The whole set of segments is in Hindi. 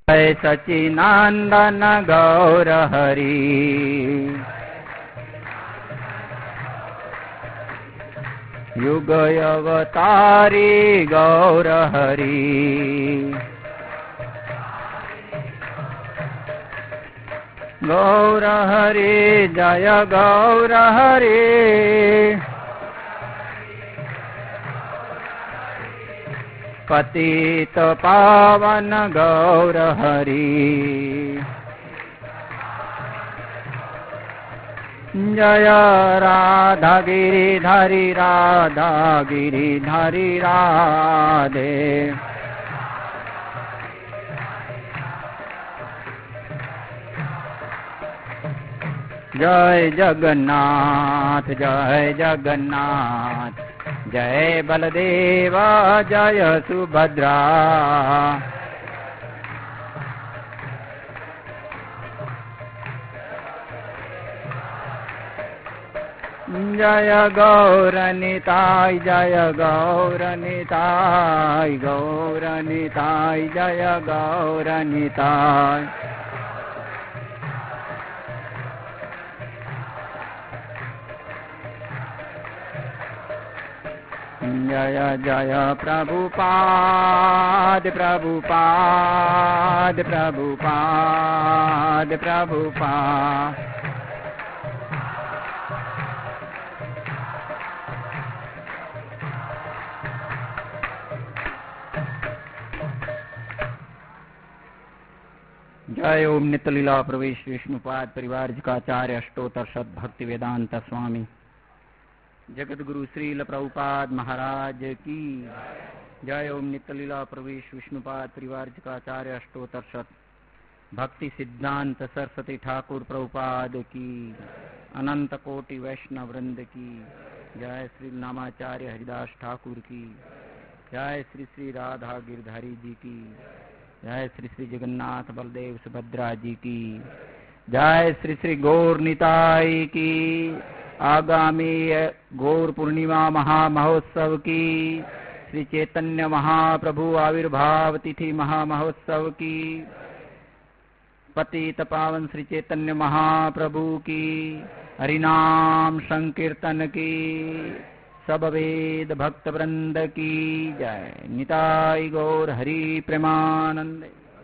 जय सच्चिदानंद गौर हरि। युग अवतारी गौर हरि। गौर हरि जय गौर हरि। पतित पावन गौर हरि। जय राधा गिरिधारी राधा गिरिधारी राधे। जय जगन्नाथ जय जगन्नाथ। जय बलदेवा जय सुभद्रा। जय गौरनिताय जय गौरनिताय गौरनिताय जय गौरनिताय। जय जय प्रभुपाद प्रभुपाद प्रभुपाद प्रभुपाद। जय ओम नित्य लीला प्रवेश विष्णुपाद परिवार जिकाचार्य अष्टोत्तर शत भक्ति वेदांत स्वामी जगत गुरु श्रील प्रभुपाद महाराज की जय। ओम नित्य लीला प्रवेश विष्णुपाद परिवार जिकाचार्य अष्टोत्तर शत भक्ति सिद्धांत सरस्वती ठाकुर प्रभुपाद की अनंत कोटि वैष्णव वृंद की जय। श्री नामाचार्य हरिदास ठाकुर की जय। श्री श्री राधा गिरधारी जी की जय। श्री श्री जगन्नाथ बलदेव सुभद्रा जी की जय। श्री श्री गौर निताई की आगामी गौर पूर्णिमा महामहोत्सव की श्री चैतन्य महाप्रभु आविर्भाव तिथि महामहोत्सव की पतित पावन श्री चैतन्य महाप्रभु की हरिनाम संकीर्तन की सब वेद भक्त वृंद की जय। निताई गौर हरि प्रेमानंद।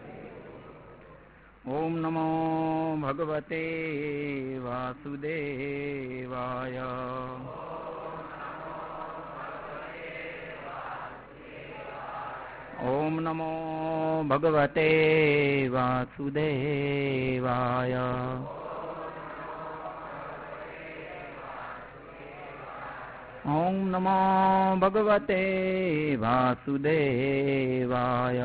ओम नमो भगवते वासुदेवाय। ओम नमो भगवते वासुदेवाय। ओम नमो भगवते वासुदेवाय।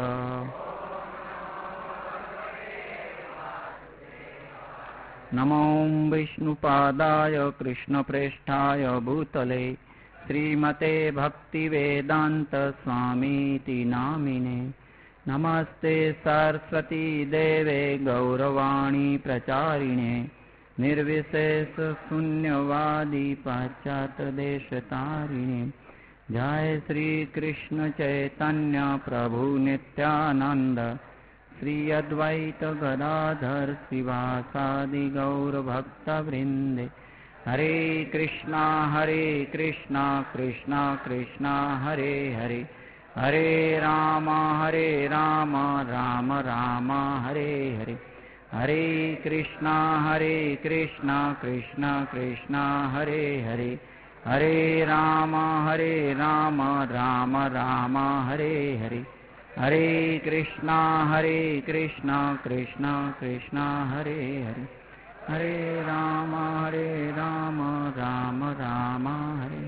नमो विष्णुपादाय कृष्णप्रेष्ठाय भूतले श्रीमते भक्तिवेदांत स्वामीति नामिने। नमस्ते सरस्वती देवे गौरवाणी प्रचारिणे निर्विशेष शून्यवादी पाश्चात्य देशतारिणे। जय श्री कृष्ण चैतन्य प्रभु नित्यानंद श्री अद्वैत गदाधर श्रीवासादि गौर भक्त वृंदे। हरे कृष्णा कृष्णा कृष्णा हरे हरे हरे राम राम राम हरे हरे। हरे कृष्णा कृष्णा कृष्णा हरे हरे हरे राम राम राम हरे हरे। हरे कृष्णा कृष्णा कृष्णा हरे हरे हरे राम राम राम हरे।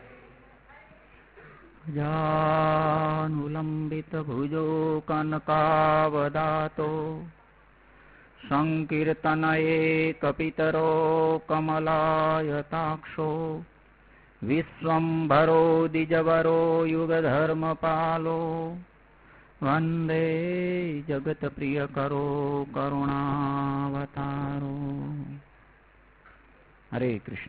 जानुलंबित भुजो कनकावदातो संकीर्तनये कपितरो कमलायताक्षो विश्वम्भरो द्विजवरो युगधर्मपालो वंदे जगत प्रिय करो करुणावतारो। हरे कृष्ण।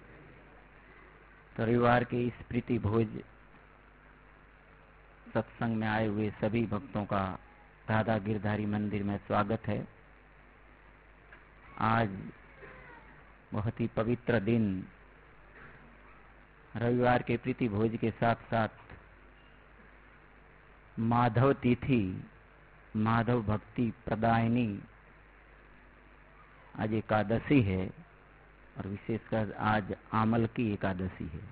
रविवार के इस प्रीति भोज सत्संग में आए हुए सभी भक्तों का राधा गिरधारी मंदिर में स्वागत है। आज बहुत ही पवित्र दिन, रविवार के प्रीति भोज के साथ साथ माधव तिथि, माधव भक्ति प्रदायिनी आज एकादशी है और विशेषकर आज आमल की एकादशी है।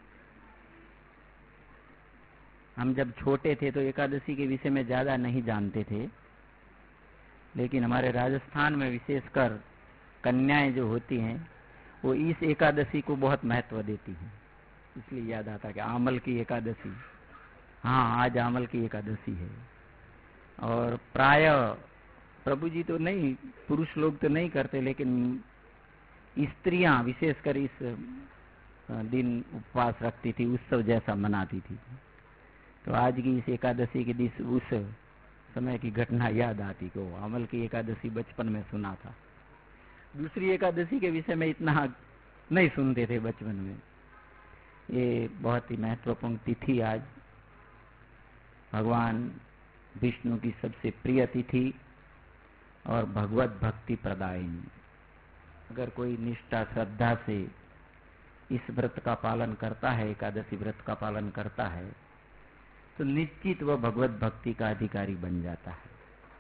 हम जब छोटे थे तो एकादशी के विषय में ज्यादा नहीं जानते थे, लेकिन हमारे राजस्थान में विशेषकर कन्याएं जो होती हैं वो इस एकादशी को बहुत महत्व देती हैं, इसलिए याद आता कि आमल की एकादशी। हाँ, आज आमल की एकादशी है और प्राय प्रभु जी तो नहीं, पुरुष लोग तो नहीं करते, लेकिन स्त्रियां विशेषकर इस दिन उपवास रखती थी, उत्सव जैसा मनाती थी। तो आज की इस एकादशी के दिन उस समय की घटना याद आती कि आमल की एकादशी बचपन में सुना था। दूसरी एकादशी के विषय में इतना नहीं सुनते थे बचपन में। ये बहुत ही महत्वपूर्ण तिथि आज भगवान विष्णु की सबसे प्रिय तिथि और भगवत भक्ति प्रदायिनी। अगर कोई निष्ठा श्रद्धा से इस व्रत का पालन करता है, एकादशी व्रत का पालन करता है, तो निश्चित वह भगवत भक्ति का अधिकारी बन जाता है।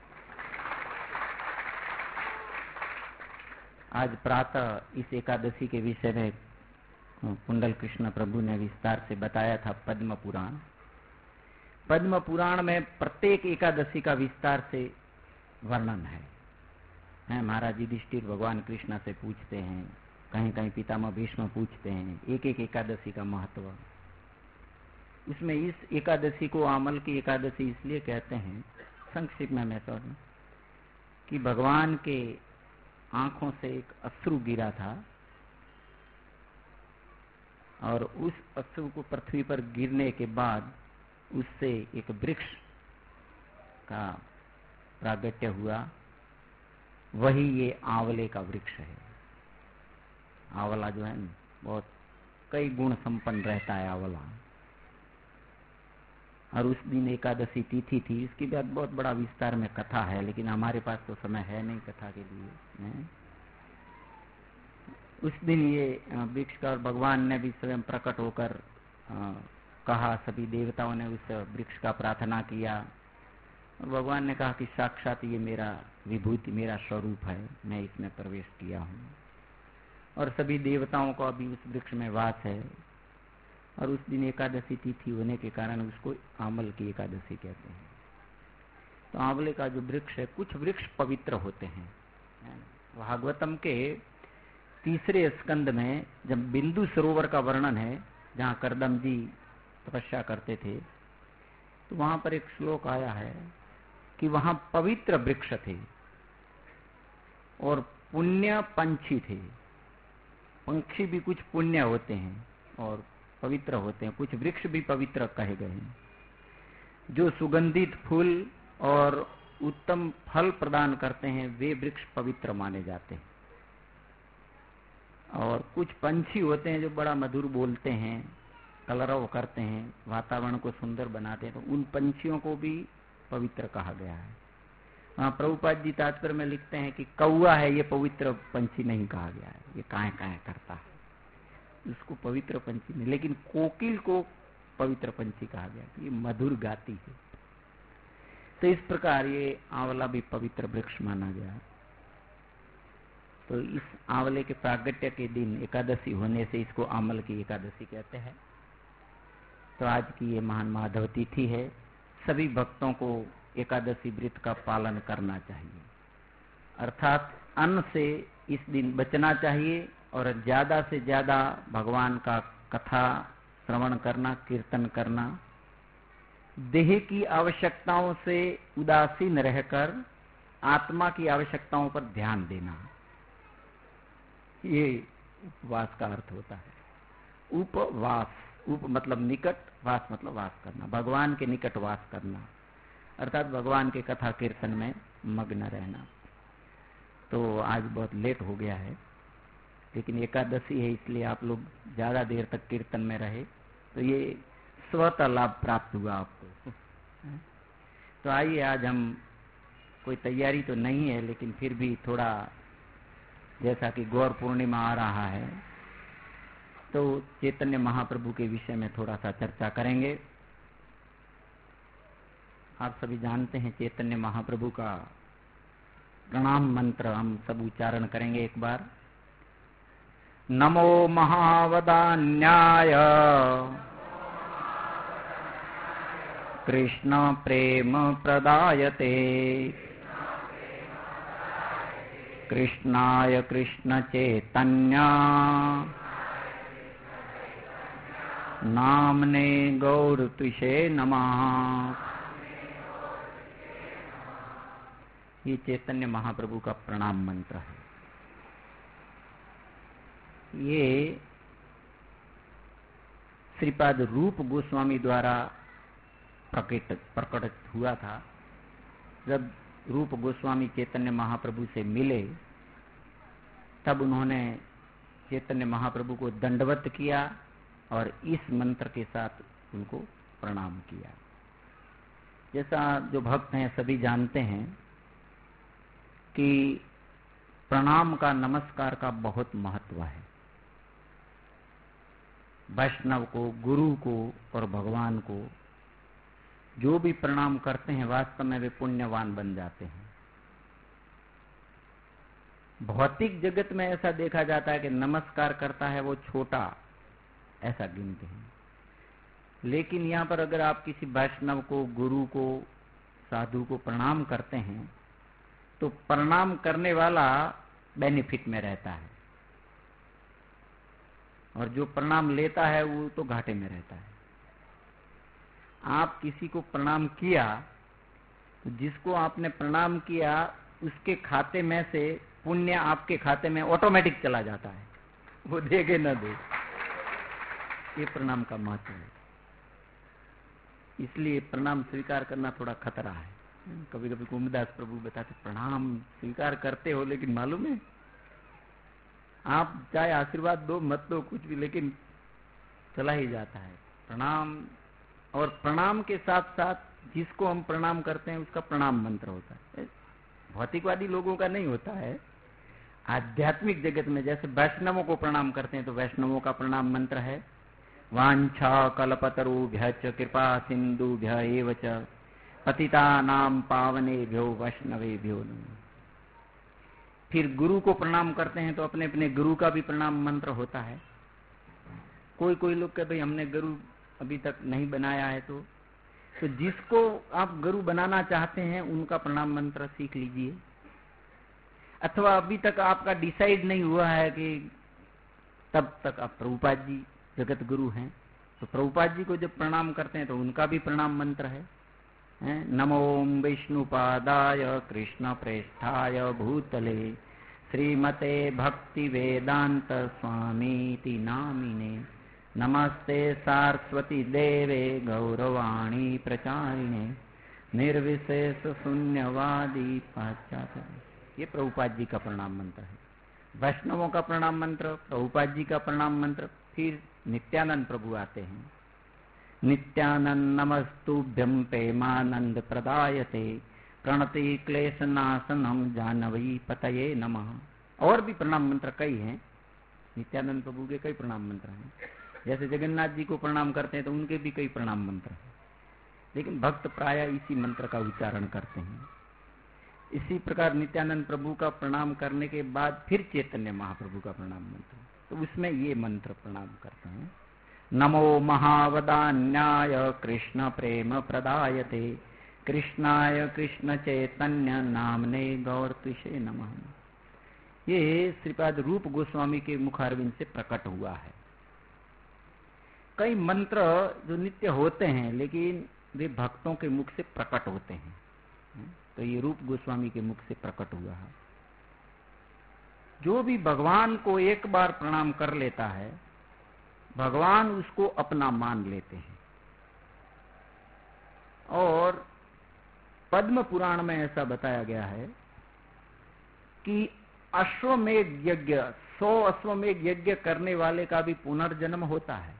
आज प्रातः इस एकादशी के विषय में कुंडल कृष्ण प्रभु ने विस्तार से बताया था पद्म पुराण। पद्म पुराण में प्रत्येक एकादशी का विस्तार से वर्णन है। महाराज युधिष्ठिर भगवान कृष्ण से पूछते हैं, कहीं कहीं पितामह भीष्म पूछते हैं एक एक एकादशी का महत्व। इसमें इस एकादशी को आमल की एकादशी इसलिए कहते हैं, संक्षिप्त में मैं कहूं कि भगवान के आंखों से एक अश्रु गिरा था और उस अश्रु को पृथ्वी पर गिरने के बाद उससे एक वृक्ष का प्रागट्य हुआ। वही ये आंवले का वृक्ष है। आंवला जो है बहुत कई गुण संपन्न रहता है आंवला। और उस दिन एकादशी तिथि थी। इसकी बात बहुत बड़ा विस्तार में कथा है, लेकिन हमारे पास तो समय है नहीं कथा के लिए। उस दिन ये वृक्ष का भगवान ने भी स्वयं प्रकट होकर कहा, सभी देवताओं ने उस वृक्ष का प्रार्थना किया और भगवान ने कहा कि साक्षात ये मेरा विभूति, मेरा स्वरूप है, मैं इसमें प्रवेश किया हूँ। और सभी देवताओं को अभी उस वृक्ष में वास है। और उस दिन एकादशी तिथि होने के कारण उसको आमल की एकादशी कहते हैं। तो आंवले का जो वृक्ष है, कुछ वृक्ष पवित्र होते हैं। भागवतम के 3 स्कंद में जब बिंदु सरोवर का वर्णन है, जहाँ करदम जी तपस्या करते थे, तो वहां पर एक श्लोक आया है कि वहां पवित्र वृक्ष थे और पुण्य पंछी थे। पंछी भी कुछ पुण्य होते हैं और पवित्र होते हैं, कुछ वृक्ष भी पवित्र कहे गए हैं। जो सुगंधित फूल और उत्तम फल प्रदान करते हैं वे वृक्ष पवित्र माने जाते हैं। और कुछ पंछी होते हैं जो बड़ा मधुर बोलते हैं, कलरव करते हैं, वातावरण को सुंदर बनाते हैं, तो उन पंछियों को भी पवित्र कहा गया है। हाँ, प्रभुपाद जी तात्पर्य में लिखते हैं कि कौआ है ये पवित्र पंछी नहीं कहा गया है, ये काहे काहे करता है, उसको पवित्र पंछी नहीं। लेकिन कोकिल को पवित्र पंछी कहा गया, ये मधुर गाती है। तो इस प्रकार ये आंवला भी पवित्र वृक्ष माना गया। तो इस आंवले के प्रागट्य के दिन एकादशी होने से इसको आमल की एकादशी कहते हैं। तो आज की ये महान माधव तिथि है। सभी भक्तों को एकादशी व्रत का पालन करना चाहिए, अर्थात अन्न से इस दिन बचना चाहिए और ज्यादा से ज्यादा भगवान का कथा श्रवण करना, कीर्तन करना, देह की आवश्यकताओं से उदासीन रहकर आत्मा की आवश्यकताओं पर ध्यान देना, ये उपवास का अर्थ होता है। उपवास, उप मतलब निकट, वास मतलब वास करना, भगवान के निकट वास करना, अर्थात भगवान के कथा कीर्तन में मग्न रहना। तो आज बहुत लेट हो गया है, लेकिन एकादशी है इसलिए आप लोग ज्यादा देर तक कीर्तन में रहे, तो ये स्वतः लाभ प्राप्त हुआ आपको। तो आइए आज हम कोई तैयारी तो नहीं है, लेकिन फिर भी थोड़ा, जैसा कि गौर पूर्णिमा आ रहा है तो चैतन्य महाप्रभु के विषय में थोड़ा सा चर्चा करेंगे। आप सभी जानते हैं चैतन्य महाप्रभु का प्रणाम मंत्र हम सब उच्चारण करेंगे एक बार। नमो महावदान्याय कृष्ण प्रेम प्रदायते कृष्णाय कृष्ण चैतन्य नामने गौरतुषे नमः। ये चैतन्य महाप्रभु का प्रणाम मंत्र है। ये श्रीपाद रूप गोस्वामी द्वारा प्रकट हुआ था। जब रूप गोस्वामी चैतन्य महाप्रभु से मिले तब उन्होंने चैतन्य महाप्रभु को दंडवत किया और इस मंत्र के साथ उनको प्रणाम किया। जैसा जो भक्त हैं सभी जानते हैं कि प्रणाम का, नमस्कार का बहुत महत्व है। वैष्णव को, गुरु को और भगवान को जो भी प्रणाम करते हैं वास्तव में वे पुण्यवान बन जाते हैं। भौतिक जगत में ऐसा देखा जाता है कि नमस्कार करता है वो छोटा, ऐसा गिनते हैं। लेकिन यहाँ पर अगर आप किसी वैष्णव को, गुरु को, साधु को प्रणाम करते हैं तो प्रणाम करने वाला बेनिफिट में रहता है और जो प्रणाम लेता है वो तो घाटे में रहता है। आप किसी को प्रणाम किया तो जिसको आपने प्रणाम किया उसके खाते में से पुण्य आपके खाते में ऑटोमेटिक चला जाता है, वो देगे न दे। ये प्रणाम का महत्व है। इसलिए प्रणाम स्वीकार करना थोड़ा खतरा है। कभी कभी कुमदास प्रभु बताते प्रणाम स्वीकार करते हो, लेकिन मालूम है आप चाहे आशीर्वाद दो मत दो कुछ भी, लेकिन चला ही जाता है प्रणाम। और प्रणाम के साथ साथ जिसको हम प्रणाम करते हैं उसका प्रणाम मंत्र होता है। भौतिकवादी लोगों का नहीं होता है। आध्यात्मिक जगत में जैसे वैष्णवों को प्रणाम करते हैं तो वैष्णवों का प्रणाम मंत्र है वांछा कल्पतरुभ्य च कृपा सिंधुभ्य एव च पतितानां पावनेभ्यो वैष्णवेभ्यो नमः। फिर गुरु को प्रणाम करते हैं तो अपने अपने गुरु का भी प्रणाम मंत्र होता है। कोई लोग कहते भाई हमने गुरु अभी तक नहीं बनाया है, तो जिसको आप गुरु बनाना चाहते हैं उनका प्रणाम मंत्र सीख लीजिए। अथवा अभी तक आपका डिसाइड नहीं हुआ है कि तब तक आप प्रभुपाद जी जगत गुरु हैं, तो प्रभुपाद जी को जब प्रणाम करते हैं तो उनका भी प्रणाम मंत्र है नमो विष्णुपादाय कृष्ण प्रेष्ठाय भूतले श्रीमते भक्ति वेदांत स्वामीति नामिने नमस्ते सारस्वती देवे गौरवाणी प्रचारिणे निर्विशेष शून्यवादी पाश्चात्य। ये प्रभुपाद जी का प्रणाम मंत्र है। वैष्णवों का प्रणाम मंत्र, प्रभुपाद जी का प्रणाम मंत्र। फिर नित्यानंद प्रभु आते हैं। नित्यानंद नमस्तुभ्यं प्रेमानंद प्रदायते प्रणति क्लेश नाशनम जानवी पतये नमः। और भी प्रणाम मंत्र कई हैं। नित्यानंद प्रभु के कई प्रणाम मंत्र हैं। जैसे जगन्नाथ जी को प्रणाम करते हैं तो उनके भी कई प्रणाम मंत्र हैं, लेकिन भक्त प्राय इसी मंत्र का उच्चारण करते हैं। इसी प्रकार नित्यानंद प्रभु का प्रणाम करने के बाद फिर चैतन्य महाप्रभु का प्रणाम मंत्र, तो उसमें ये मंत्र प्रणाम करते हैं नमो महावदान्याय कृष्ण प्रेम प्रदायते कृष्णाय कृष्ण चैतन्य नामने गौरतुषे नमः। ये श्रीपाद रूप गोस्वामी के मुखारविंद से प्रकट हुआ है। कई मंत्र जो नित्य होते हैं लेकिन वे भक्तों के मुख से प्रकट होते हैं, तो ये रूप गोस्वामी के मुख से प्रकट हुआ है। जो भी भगवान को एक बार प्रणाम कर लेता है भगवान उसको अपना मान लेते हैं। और पद्म पुराण में ऐसा बताया गया है कि अश्वमेध यज्ञ 100 अश्वमेध यज्ञ करने वाले का भी पुनर्जन्म होता है,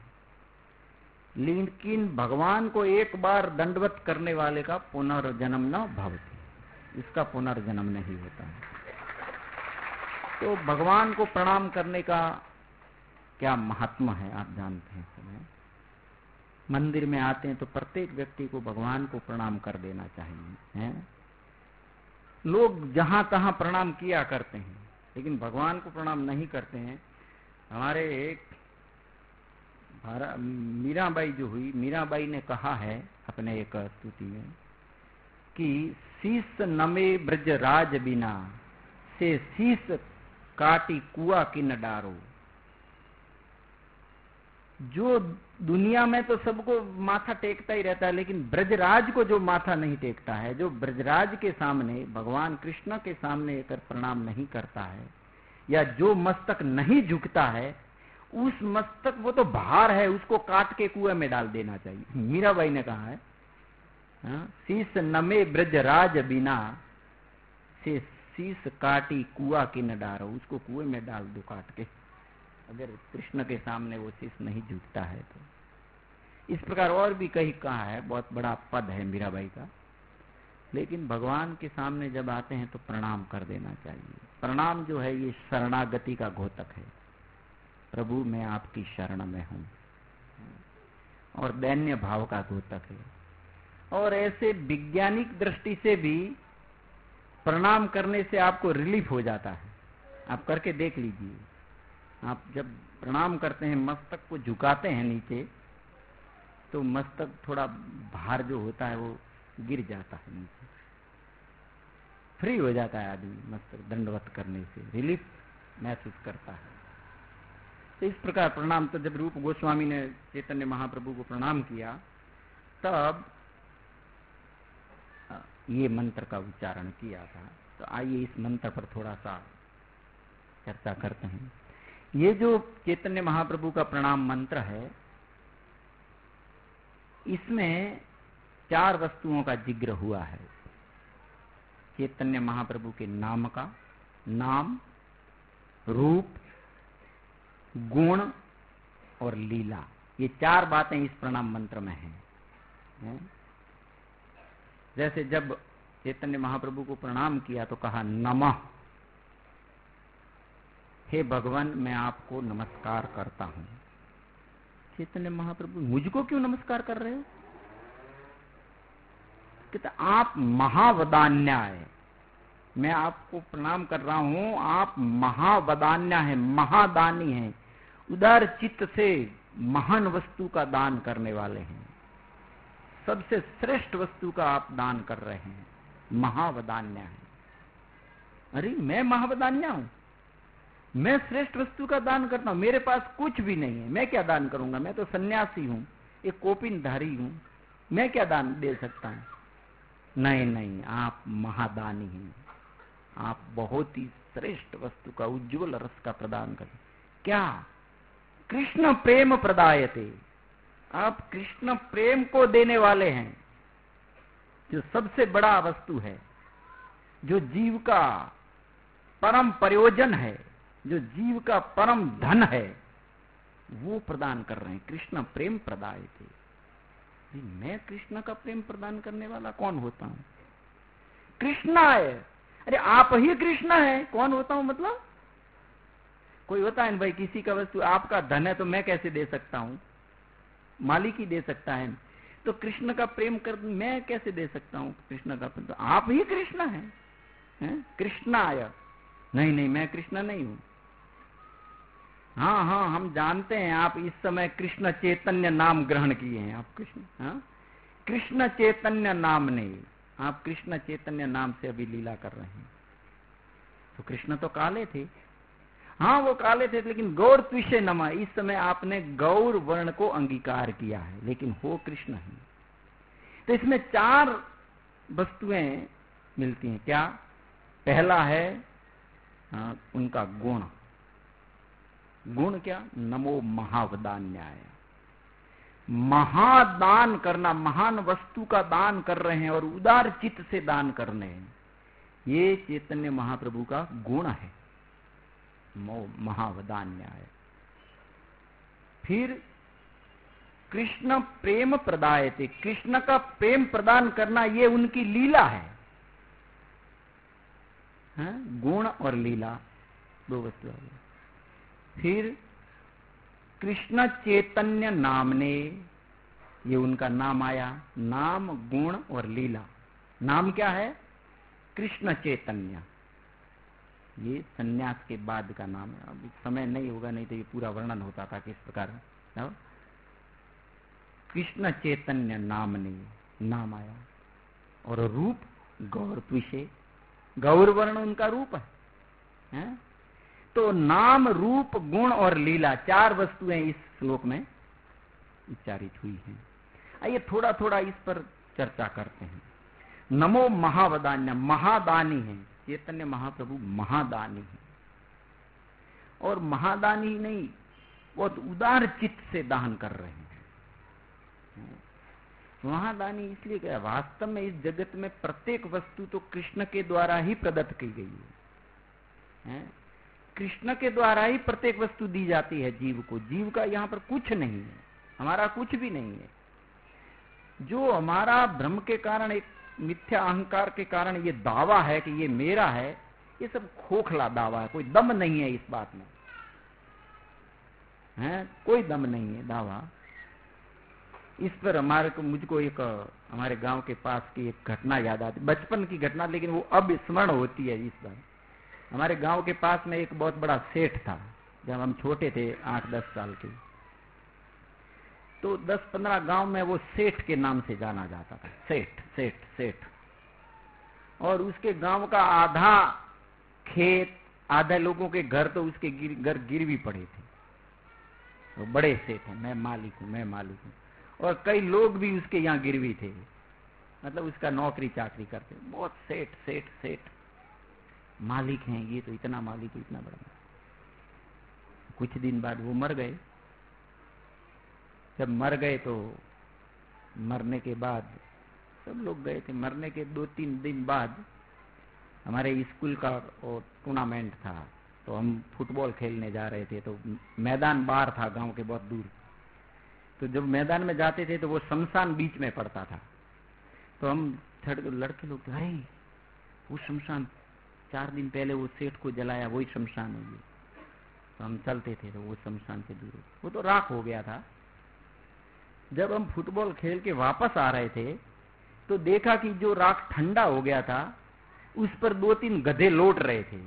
लेकिन भगवान को एक बार दंडवत करने वाले का पुनर्जन्म न भवति। इसका पुनर्जन्म नहीं होता है। तो भगवान को प्रणाम करने का क्या महात्मा है आप जानते हैं। समय मंदिर में आते हैं तो प्रत्येक व्यक्ति को भगवान को प्रणाम कर देना चाहिए है? लोग जहां तहां प्रणाम किया करते हैं लेकिन भगवान को प्रणाम नहीं करते हैं। हमारे एक मीराबाई जो हुई, मीराबाई ने कहा है अपने एक स्तुति में कि शीस नमे ब्रज राज बिना से शीस काटी कुआ की न डारो। जो दुनिया में तो सबको माथा टेकता ही रहता है लेकिन ब्रजराज को जो माथा नहीं टेकता है, जो ब्रजराज के सामने भगवान कृष्ण के सामने एक प्रणाम नहीं करता है या जो मस्तक नहीं झुकता है, उस मस्तक वो तो भार है, उसको काट के कुएं में डाल देना चाहिए। मीराबाई ने कहा है शीस नमे ब्रजराज बिना से शीस काटी कुआ की न डारो। उसको कुएं में डाल दो काट के, अगर कृष्ण के सामने वो शीश नहीं झुकता है तो। इस प्रकार और भी कहीं कहा है, बहुत बड़ा पद है मीराबाई का। लेकिन भगवान के सामने जब आते हैं तो प्रणाम कर देना चाहिए। प्रणाम जो है ये शरणागति का घोतक है। प्रभु मैं आपकी शरण में हूं, और दैन्य भाव का घोतक है। और ऐसे वैज्ञानिक दृष्टि से भी प्रणाम करने से आपको रिलीफ हो जाता है। आप करके देख लीजिए। आप जब प्रणाम करते हैं, मस्तक को झुकाते हैं नीचे, तो मस्तक थोड़ा भार जो होता है वो गिर जाता है नीचे, फ्री हो जाता है आदमी। मस्तक दंडवत करने से रिलीफ महसूस करता है। तो इस प्रकार प्रणाम, तो जब रूप गोस्वामी ने चैतन्य महाप्रभु को प्रणाम किया तब ये मंत्र का उच्चारण किया था। तो आइए इस मंत्र पर थोड़ा सा चर्चा करते हैं। ये जो चैतन्य महाप्रभु का प्रणाम मंत्र है, इसमें 4 वस्तुओं का जिक्र हुआ है। चैतन्य महाप्रभु के नाम का, नाम, रूप, गुण और लीला, ये 4 बातें इस प्रणाम मंत्र में हैं। जैसे जब चैतन्य महाप्रभु को प्रणाम किया तो कहा नमः, हे भगवान मैं आपको नमस्कार करता हूं। चैतन्य महाप्रभु मुझको क्यों नमस्कार कर रहे हो? कहते आप महावदान्याय, मैं आपको प्रणाम कर रहा हूं, आप महावदान्या है, महादानी हैं, उदार चित्त से महान वस्तु का दान करने वाले हैं, सबसे श्रेष्ठ वस्तु का आप दान कर रहे हैं, महावदान्या है। अरे मैं महावदान्या हूं, मैं श्रेष्ठ वस्तु का दान करता हूं, मेरे पास कुछ भी नहीं है, मैं क्या दान करूंगा? मैं तो सन्यासी हूं, एक कोपिनधारी हूं, मैं क्या दान दे सकता हूं? नहीं नहीं, आप महादानी हैं, आप बहुत ही श्रेष्ठ वस्तु का, उज्ज्वल रस का प्रदान करें। क्या? कृष्ण प्रेम प्रदायते, आप कृष्ण प्रेम को देने वाले हैं, जो सबसे बड़ा वस्तु है, जो जीव का परम प्रयोजन है, जो जीव का परम धन है, वो प्रदान कर रहे हैं। कृष्ण प्रेम प्रदायते। मैं कृष्ण का प्रेम प्रदान करने वाला कौन होता हूं? कृष्ण है। अरे आप ही कृष्ण है, कौन होता हूं मतलब? कोई होता है भाई, किसी का वस्तु आपका धन है तो मैं कैसे दे सकता हूं? मालिक ही दे सकता है। तो कृष्ण का प्रेम कर मैं कैसे दे सकता हूं? कृष्ण का प्रेम तो आप ही कृष्ण हैं। कृष्णाय, नहीं नहीं, मैं कृष्ण नहीं हूं। हाँ हाँ, हम जानते हैं आप इस समय कृष्ण चैतन्य नाम ग्रहण किए हैं। आप कृष्ण, हाँ, कृष्ण चैतन्य नाम नहीं, आप कृष्ण चैतन्य नाम से अभी लीला कर रहे हैं। तो कृष्ण तो काले थे, हाँ वो काले थे, लेकिन गौर त्विषे नमा, इस समय आपने गौर वर्ण को अंगीकार किया है, लेकिन हो कृष्ण है। तो इसमें 4 वस्तुएं मिलती हैं। क्या? पहला है उनका गुण। गुण क्या? नमो महावदान्याय, महादान करना, महान वस्तु का दान कर रहे हैं और उदार चित्त से दान करने हैं, ये चैतन्य महाप्रभु का गुण है, महावदान्याय। फिर कृष्ण प्रेम प्रदायते, कृष्ण का प्रेम प्रदान करना, ये उनकी लीला है। है, गुण और लीला, दो वस्तु आ गई। फिर कृष्ण चैतन्य नामने, ये उनका नाम आया, नाम गुण और लीला। नाम क्या है? कृष्ण चैतन्य, ये सन्यास के बाद का नाम है। अभी समय नहीं होगा, नहीं तो ये पूरा वर्णन होता था किस प्रकार। कृष्ण चैतन्य नामने नाम आया, और रूप गौर त्विषे, गौर वर्ण उनका रूप है? तो नाम रूप गुण और लीला, चार वस्तुएं इस श्लोक में उच्चारित हुई हैं। आइए थोड़ा थोड़ा इस पर चर्चा करते हैं। नमो महावदान्य, महादानी है चैतन्य महाप्रभु, महादानी है। और महादानी नहीं, बहुत उदार चित्त से दान कर रहे हैं। महादानी इसलिए क्या, वास्तव में इस जगत में प्रत्येक वस्तु तो कृष्ण के द्वारा ही प्रदत्त की गई है। कृष्ण के द्वारा ही प्रत्येक वस्तु दी जाती है जीव को। जीव का यहाँ पर कुछ नहीं है, हमारा कुछ भी नहीं है। जो हमारा भ्रम के कारण, एक मिथ्या अहंकार के कारण ये दावा है कि ये मेरा है, ये सब खोखला दावा है, कोई दम नहीं है इस बात में, है कोई दम नहीं है दावा इस पर। मुझको एक हमारे गांव के पास की एक घटना याद आती, बचपन की घटना, लेकिन वो अब स्मरण होती है इस बार। हमारे गांव के पास में एक बहुत बड़ा सेठ था, जब हम छोटे थे 8-10 साल के, तो 10-15 गांव में वो सेठ के नाम से जाना जाता था, सेठ सेठ सेठ। और उसके गांव का आधा खेत, आधे लोगों के घर तो उसके घर गिरवी पड़े थे। वो बड़े सेठ हैं, मैं मालिक हूं, मैं मालिक हूं। और कई लोग भी उसके यहाँ गिरवी थे, मतलब उसका नौकरी चाकरी करते, बहुत सेठ सेठ सेठ मालिक हैं, ये तो इतना मालिक है, इतना बड़ा। कुछ दिन बाद वो मर गए। जब मर गए तो मरने के बाद सब लोग गए थे। मरने के 2-3 दिन बाद हमारे स्कूल का टूर्नामेंट था, तो हम फुटबॉल खेलने जा रहे थे। तो मैदान बाहर था गांव के बहुत दूर। तो जब मैदान में जाते थे तो वो शमशान बीच में पड़ता था। तो हम लड़के लोग, अरे वो शमशान 4 दिन पहले वो सेठ को जलाया, वही शमशान है ये। तो हम चलते थे तो वो शमशान से दूर, वो तो राख हो गया था। जब हम फुटबॉल खेल के वापस आ रहे थे तो देखा कि जो राख ठंडा हो गया था उस पर 2-3 गधे लौट रहे थे।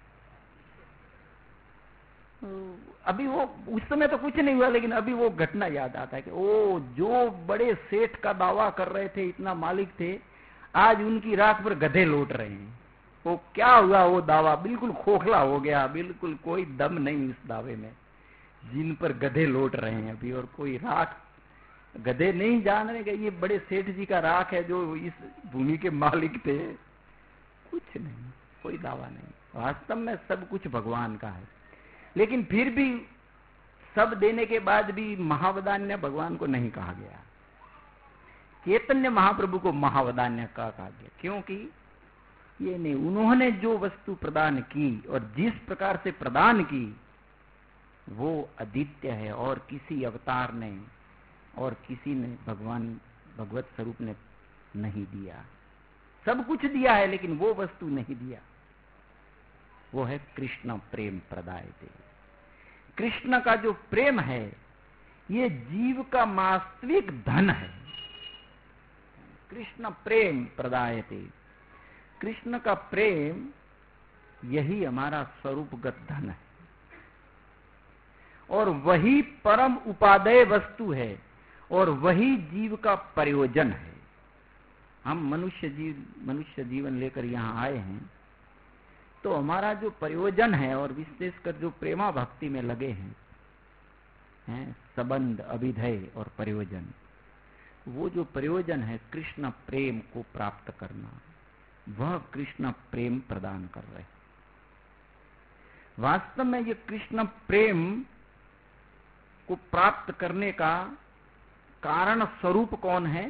अभी वो उस समय तो कुछ नहीं हुआ, लेकिन अभी वो घटना याद आता है कि ओ, जो बड़े सेठ का दावा कर रहे थे, इतना मालिक थे, आज उनकी राख पर गधे लौट रहे हैं। वो क्या हुआ, वो दावा बिल्कुल खोखला हो गया, बिल्कुल कोई दम नहीं उस दावे में, जिन पर गधे लौट रहे हैं अभी। और कोई राख, गधे नहीं जान रहे कि ये बड़े सेठ जी का राख है जो इस भूमि के मालिक थे। कुछ नहीं, कोई दावा नहीं। वास्तव में सब कुछ भगवान का है। लेकिन फिर भी सब देने के बाद भी महावदान्य भगवान को नहीं कहा गया। चैतन्य महाप्रभु को महावदान्य कहा गया, क्योंकि ये नहीं, उन्होंने जो वस्तु प्रदान की और जिस प्रकार से प्रदान की वो अद्वितीय है, और किसी अवतार ने और किसी ने भगवत स्वरूप ने नहीं दिया। सब कुछ दिया है लेकिन वो वस्तु नहीं दिया। वो है कृष्ण प्रेम प्रदायते। कृष्ण का जो प्रेम है ये जीव का वास्तविक धन है। कृष्ण प्रेम प्रदायते, कृष्ण का प्रेम यही हमारा स्वरूपगत धन है, और वही परम उपादेय वस्तु है, और वही जीव का प्रयोजन है। हम मनुष्य जीवन लेकर यहाँ आए हैं, तो हमारा जो प्रयोजन है, और विशेषकर जो प्रेमा भक्ति में लगे हैं संबंध, अभिधेय और प्रयोजन, वो जो प्रयोजन है कृष्ण प्रेम को प्राप्त करना, वह कृष्ण प्रेम प्रदान कर रहे हैं। वास्तव में ये कृष्ण प्रेम को प्राप्त करने का कारण स्वरूप कौन है?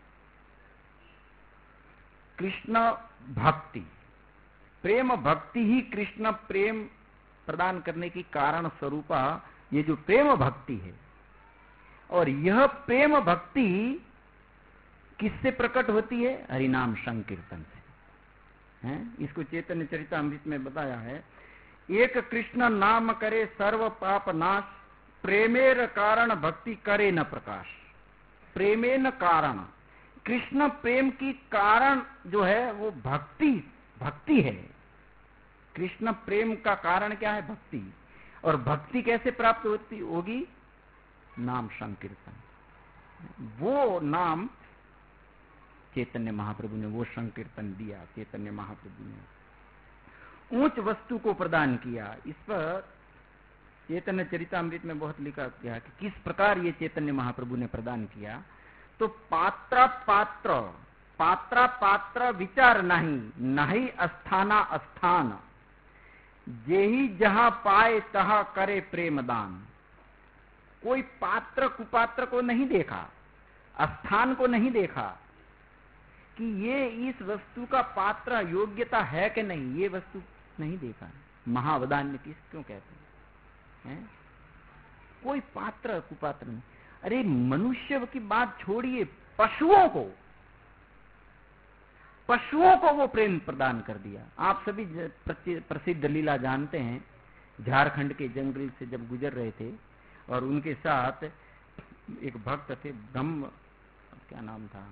कृष्ण भक्ति, प्रेम भक्ति ही कृष्ण प्रेम प्रदान करने की कारण स्वरूपा ये जो प्रेम भक्ति है। और यह प्रेम भक्ति किससे प्रकट होती है? हरिनाम संकीर्तन से, हैं। इसको चैतन्य चरितामृत में बताया है, एक कृष्ण नाम करे सर्व पाप नाश, प्रेमेर कारण भक्ति करे न प्रकाश। प्रेमेन कारण, कृष्ण प्रेम की कारण जो है वो भक्ति है। कृष्ण प्रेम का कारण क्या है? भक्ति। और भक्ति कैसे प्राप्त होगी? नाम संकीर्तन। वो नाम चैतन्य महाप्रभु ने, वो संकीर्तन दिया चैतन्य महाप्रभु ने, ऊंच वस्तु को प्रदान किया। इस पर चैतन्य चरितामृत में बहुत लिखा गया कि किस प्रकार ये चैतन्य महाप्रभु ने प्रदान किया। तो पात्र पात्र विचार नहीं अस्थाना अस्थान, जेही जहां पाए तहा करे प्रेम दान। कोई पात्र कुपात्र को नहीं देखा, स्थान को नहीं देखा कि ये इस वस्तु का पात्र योग्यता है कि नहीं, ये वस्तु नहीं देखा। महावदान्य किस क्यों कहते हैं? कोई पात्र कुपात्र नहीं। अरे मनुष्य की बात छोड़िए, पशुओं को वो प्रेम प्रदान कर दिया। आप सभी प्रसिद्ध लीला जानते हैं। झारखंड के जंगल से जब गुजर रहे थे और उनके साथ एक भक्त थे, ब्रह्म क्या नाम था,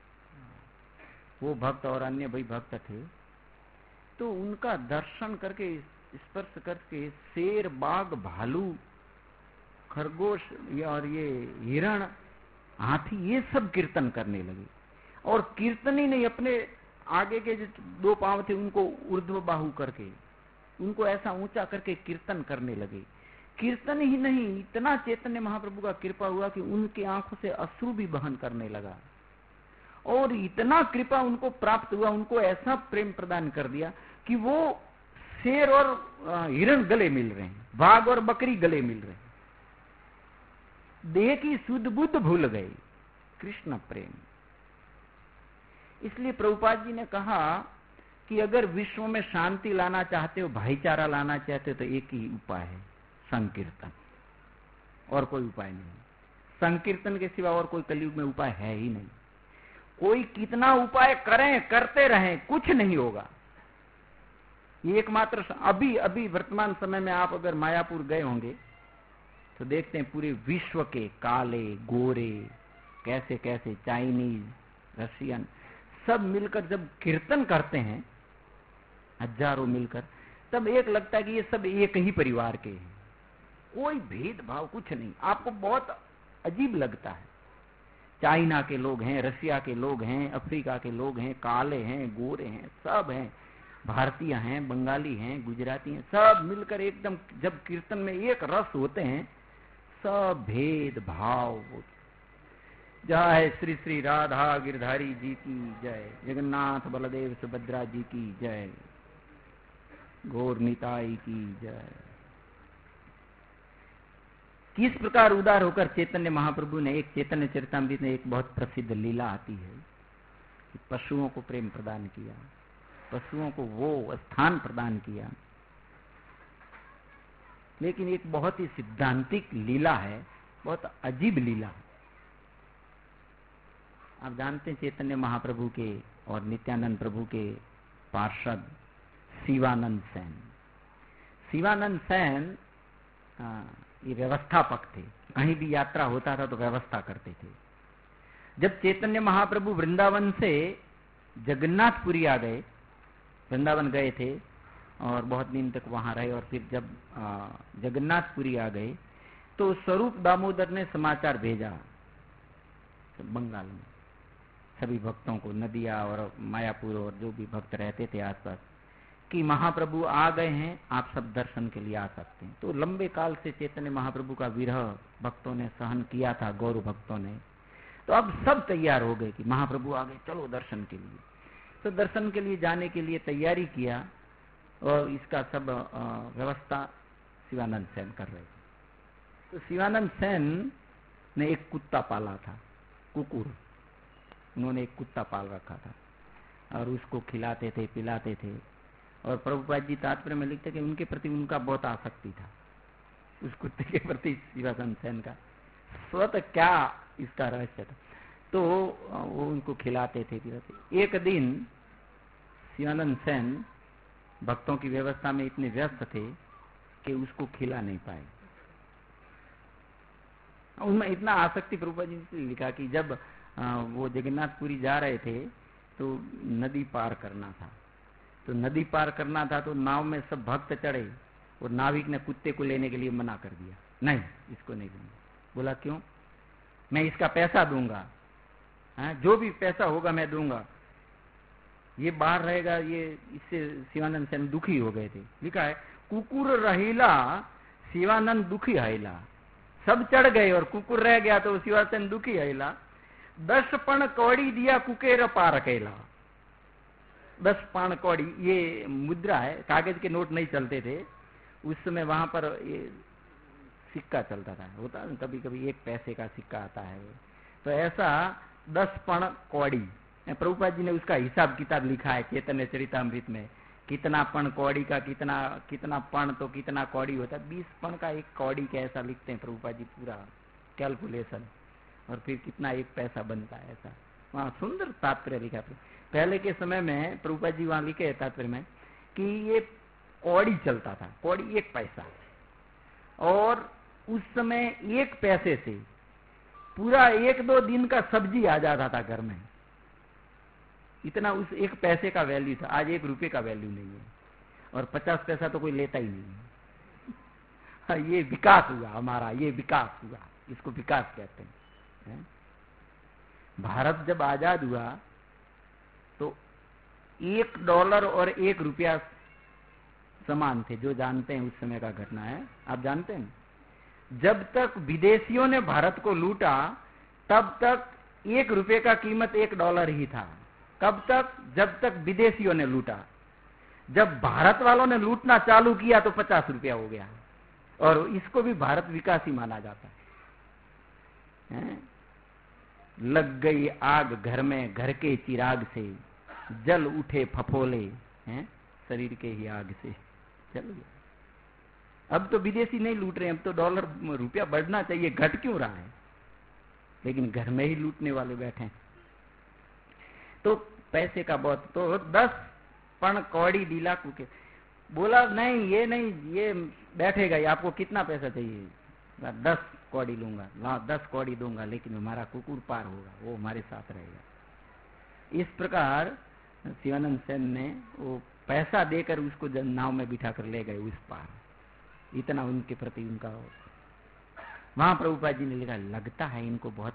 वो भक्त और अन्य भाई भक्त थे। तो उनका दर्शन करके, स्पर्श करके शेर, बाघ, भालू, खरगोश और ये हिरण, हाथी, ये सब कीर्तन करने लगे। और कीर्तनी ने अपने आगे के जो 2 पांव थे उनको ऊर्ध्व बाहु करके, उनको ऐसा ऊंचा करके कीर्तन करने लगे। कीर्तन ही नहीं, इतना चैतन्य महाप्रभु का कृपा हुआ कि उनकी आंखों से अश्रु भी बहन करने लगा। और इतना कृपा उनको प्राप्त हुआ, उनको ऐसा प्रेम प्रदान कर दिया कि वो शेर और हिरण गले मिल रहे हैं, बाघ और बकरी गले मिल रहे हैं। देह की शुद्ध बुद्ध भूल गए। कृष्ण प्रेम। इसलिए प्रभुपाद जी ने कहा कि अगर विश्व में शांति लाना चाहते हो, भाईचारा लाना चाहते हो, तो एक ही उपाय है, संकीर्तन, और कोई उपाय नहीं। संकीर्तन के सिवा और कोई कलयुग में उपाय है ही नहीं। कोई कितना उपाय करें, करते रहें, कुछ नहीं होगा। ये एकमात्र अभी वर्तमान समय में आप अगर मायापुर गए होंगे तो देखते हैं पूरे विश्व के काले गोरे, कैसे कैसे चाइनीज, रशियन, सब मिलकर जब कीर्तन करते हैं, हजारों मिलकर, तब एक लगता है कि ये सब एक ही परिवार के हैं। कोई भेदभाव कुछ नहीं। आपको बहुत अजीब लगता है। चाइना के लोग हैं, रशिया के लोग हैं, अफ्रीका के लोग हैं, काले हैं, गोरे हैं, सब हैं, भारतीय हैं, बंगाली हैं, गुजराती हैं, सब मिलकर एकदम जब कीर्तन में एक रस होते हैं, सब भेद भाव। जय श्री श्री राधा गिरधारी जी की जय, जगन्नाथ बलदेव सुभद्रा जी की जय, गौर निताई की जय। किस प्रकार उदार होकर चैतन्य महाप्रभु ने, एक चैतन्य चरितामृत में एक बहुत प्रसिद्ध लीला आती है कि पशुओं को प्रेम प्रदान किया, पशुओं को वो स्थान प्रदान किया। लेकिन एक बहुत ही सिद्धांतिक लीला है, बहुत अजीब लीला। आप जानते हैं चैतन्य महाप्रभु के और नित्यानंद प्रभु के पार्षद शिवानंद सेन। शिवानंद सेन ये व्यवस्थापक थे। कहीं भी यात्रा होता था तो व्यवस्था करते थे। जब चैतन्य महाप्रभु वृंदावन से जगन्नाथपुरी आ गए, वृंदावन गए थे और बहुत दिन तक वहां रहे, और फिर जब जगन्नाथपुरी आ गए तो स्वरूप दामोदर ने समाचार भेजा बंगाल में सभी भक्तों को, नदिया और मायापुर और जो भी भक्त रहते थे आसपास, कि महाप्रभु आ गए हैं, आप सब दर्शन के लिए आ सकते हैं। तो लंबे काल से चैतन्य महाप्रभु का विरह भक्तों ने सहन किया था, गौर भक्तों ने। तो अब सब तैयार हो गए कि महाप्रभु आ गए, चलो दर्शन के लिए। तो दर्शन के लिए जाने के लिए तैयारी किया और इसका सब व्यवस्था शिवानंद सेन कर रहे थे। तो शिवानंद सेन ने एक कुत्ता पाला था, कुकुर। उन्होंने एक कुत्ता पाल रखा था और उसको खिलाते थे, पिलाते थे। और प्रभुपाद जी तात्पर्य में लिखते कि उनके प्रति उनका बहुत आसक्ति था, उस कुत्ते के प्रति शिवानंद सेन का। स्वतः क्या इसका रहस्य था। तो वो उनको खिलाते थे, पिलाते। एक दिन शिवानंद सेन भक्तों की व्यवस्था में इतने व्यस्त थे कि उसको खिला नहीं पाए। उनमें इतना आसक्ति प्रभुपाद जी ने लिखा कि जब वो जगन्नाथपुरी जा रहे थे तो नदी पार करना था, तो नदी पार करना था तो नाव में सब भक्त चढ़े और नाविक ने कुत्ते को लेने के लिए मना कर दिया, नहीं इसको नहीं दूंगा। बोला क्यों? मैं इसका पैसा दूंगा, जो भी पैसा होगा मैं दूंगा, ये बाहर रहेगा। ये इससे शिवानंद सेन दुखी हो गए थे। लिखा है कुकुर रहीला शिवानंद दुखी हैला। सब चढ़ गए और कुकुर रह गया तो शिवानंद सेन दुखी हैला। 10 पण कौड़ी दिया कुकेर पार अकेला। 10 पण कौड़ी ये मुद्रा है, कागज के नोट नहीं चलते थे उस समय, वहां पर ये सिक्का चलता था, होता है कभी कभी 1 पैसे का सिक्का आता है, तो ऐसा 10 पण कौड़ी। प्रभुपाद जी ने उसका हिसाब किताब लिखा है चैतन्य चरितामृत में, कितना पण कौड़ी का कितना पण तो कितना कौड़ी होता है। 20 पण का 1 कौड़ी का ऐसा लिखते हैं प्रभुपाद जी, पूरा कैलकुलेशन, और फिर कितना 1 पैसा बनता है, ऐसा वहां सुंदर तात्पर्य लिखा। पहले के समय में प्रभुपाद जी वहां लिखे तात्पर्य में कि ये कौड़ी चलता था, कौड़ी 1 पैसा, और उस समय 1 पैसे से पूरा 1-2 दिन का सब्जी आ जाता था घर में। इतना उस 1 पैसे का वैल्यू था। आज 1 रुपए का वैल्यू नहीं है, और 50 पैसा तो कोई लेता ही नहीं है। ये विकास हुआ हमारा, ये विकास हुआ, इसको विकास कहते हैं। भारत जब आजाद हुआ तो $1 और 1 रुपया समान थे, जो जानते हैं उस समय का घटना है, आप जानते हैं। जब तक विदेशियों ने भारत को लूटा तब तक 1 रुपये का कीमत $1 ही था। कब तक? जब तक विदेशियों ने लूटा। जब भारत वालों ने लूटना चालू किया तो 50 रुपया हो गया, और इसको भी भारत विकासी माना जाता है। लग गई आग घर में घर के चिराग से, जल उठे फफोले शरीर के ही आग से। चल गया। अब तो विदेशी नहीं लूट रहे हैं, अब तो डॉलर रुपया बढ़ना चाहिए, घट क्यों रहा है, लेकिन घर में ही लूटने वाले बैठे हैं। तो पैसे का बहुत, तो 10 पण कौड़ी दिला कुके। बोला नहीं ये बैठेगा ही, आपको कितना पैसा चाहिए? 10 कौड़ी लूंगा, 10 कौड़ी दूंगा, लेकिन हमारा कुकुर पार होगा, वो हमारे साथ रहेगा। इस प्रकार शिवानंद सेन ने वो पैसा देकर उसको नाव में बिठा कर ले गए उस पार। इतना उनके प्रति उनका। वहां प्रभुपाद जी ने लिखा, लगता है इनको बहुत।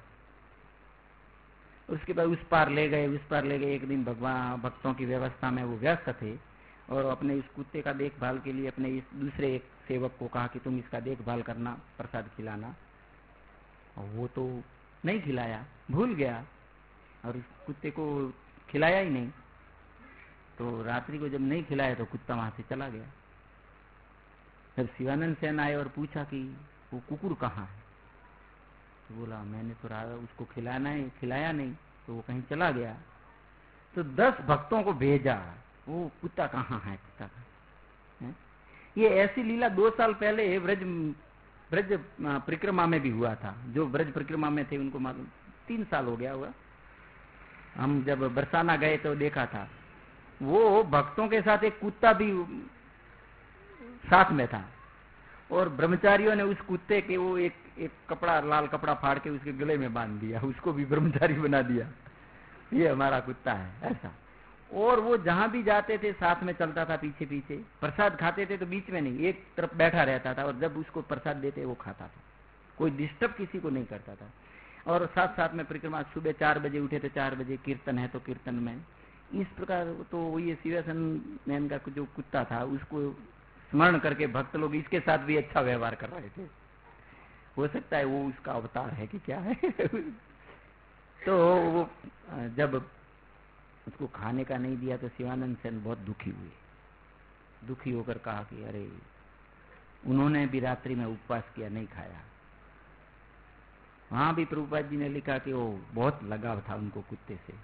उसके बाद उस पार ले गए। एक दिन भगवान भक्तों की व्यवस्था में वो व्यस्त थे, और अपने इस कुत्ते का देखभाल के लिए अपने इस दूसरे एक सेवक को कहा कि तुम इसका देखभाल करना, प्रसाद खिलाना। और वो तो नहीं खिलाया, भूल गया, और उस कुत्ते को खिलाया ही नहीं। तो रात्रि को जब नहीं खिलाया तो कुत्ता वहां से चला गया। जब शिवानंद सेन आए और पूछा कि वो कुकुर कहाँ है, तो बोला मैंने तो उसको खिलाया नहीं, तो वो कहीं चला गया। तो 10 भक्तों को भेजा, वो कुत्ता कहाँ है, कुत्ता कहाँ है? ये ऐसी लीला 2 साल पहले ब्रज परिक्रमा में भी हुआ था। जो ब्रज परिक्रमा में थे उनको मालूम, 3 साल हो गया हुआ। हम जब बरसाना गए तो देखा था, वो भक्तों के साथ एक कुत्ता भी साथ में था, और ब्रह्मचारियों ने उस कुत्ते के वो एक कपड़ा, लाल कपड़ा फाड़ के उसके गले में बांध दिया, उसको भी ब्रह्मचारी बना दिया, ये हमारा कुत्ता है, ऐसा। और वो जहां भी जाते थे साथ में चलता था, पीछे पीछे। प्रसाद खाते थे तो बीच में नहीं, एक तरफ बैठा रहता था, और जब उसको प्रसाद देते वो खाता था, कोई डिस्टर्ब किसी को नहीं करता था। और साथ साथ में परिक्रमा, सुबह 4 बजे उठे तो 4 बजे कीर्तन है तो कीर्तन में। इस प्रकार तो ये शिवानंद का जो कुत्ता था उसको स्मरण करके भक्त लोग इसके साथ भी अच्छा व्यवहार कर रहे थे। हो सकता है वो उसका अवतार है कि क्या है। तो वो जब उसको खाने का नहीं दिया तो शिवानंद सेन बहुत दुखी हुए। दुखी होकर कहा कि अरे, उन्होंने भी रात्रि में उपवास किया, नहीं खाया। वहां भी प्रभुपाद जी ने लिखा कि वो बहुत लगाव था उनको कुत्ते से।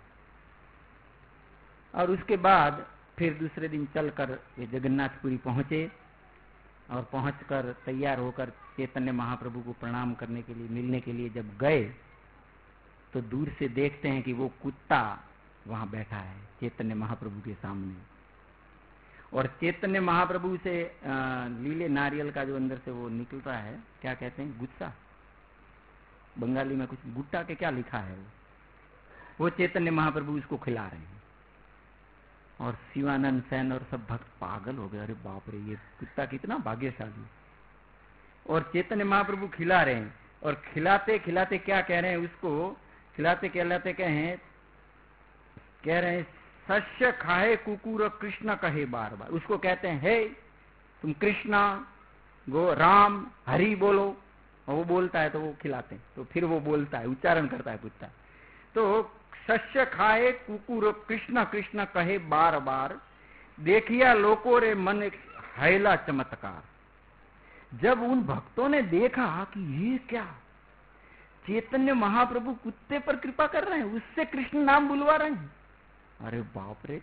और उसके बाद फिर दूसरे दिन चलकर ये जगन्नाथपुरी पहुंचे, और पहुंचकर तैयार होकर चैतन्य महाप्रभु को प्रणाम करने के लिए, मिलने के लिए जब गए, तो दूर से देखते हैं कि वो कुत्ता वहां बैठा है चैतन्य महाप्रभु के सामने, और चैतन्य महाप्रभु से लीले नारियल का जो अंदर से वो निकलता है, क्या कहते हैं, गुस्सा, बंगाली में कुछ गुट्टा के क्या लिखा है, वो चैतन्य महाप्रभु उसको खिला रहे हैं। और शिवानंद सेन और सब भक्त पागल हो गए, अरे बाप रे, ये कुत्ता कितना भाग्यशाली। और चैतन्य महाप्रभु खिला रहे हैं, और खिलाते खिलाते क्या कह रहे हैं, उसको खिलाते खिलाते कह रहे हैं सस्य खाए कुकुर कृष्ण कहे बार बार। उसको कहते हैं, हे तुम कृष्णा गो राम हरि बोलो, और वो बोलता है तो वो खिलाते हैं, तो फिर वो बोलता है, उच्चारण करता है कुत्ता। तो सस्य खाए कुकुर कृष्ण कृष्ण कहे बार बार, देखिया लोको रे मन हैला चमत्कार। जब उन भक्तों ने देखा कि ये क्या, चैतन्य महाप्रभु कुत्ते पर कृपा कर रहे हैं, उससे कृष्ण नाम बुलवा रहे हैं, अरे बाप रे,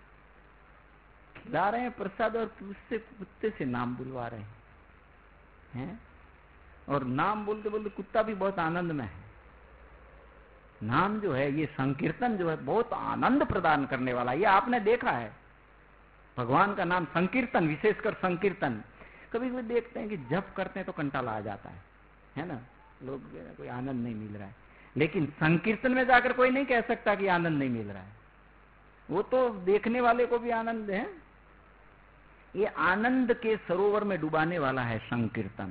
खिला रहे हैं प्रसाद और उससे कुत्ते से नाम बुलवा रहे हैं। और नाम बोलते बोलते कुत्ता भी बहुत आनंद में है। नाम जो है, ये संकीर्तन जो है, बहुत आनंद प्रदान करने वाला। ये आपने देखा है, भगवान का नाम संकीर्तन, विशेषकर संकीर्तन, कभी कभी देखते हैं कि जप करते हैं तो कंटाला आ जाता है ना, लोग कोई आनंद नहीं मिल रहा है। लेकिन संकीर्तन में जाकर कोई नहीं कह सकता कि आनंद नहीं मिल रहा है, वो तो देखने वाले को भी आनंद है। ये आनंद के सरोवर में डुबाने वाला है संकीर्तन।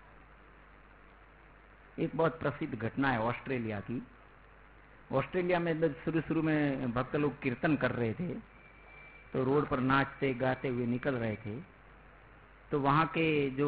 एक बहुत प्रसिद्ध घटना है ऑस्ट्रेलिया की। ऑस्ट्रेलिया में शुरू में भक्त लोग कीर्तन कर रहे थे, तो रोड पर नाचते गाते हुए निकल रहे थे, तो वहां के जो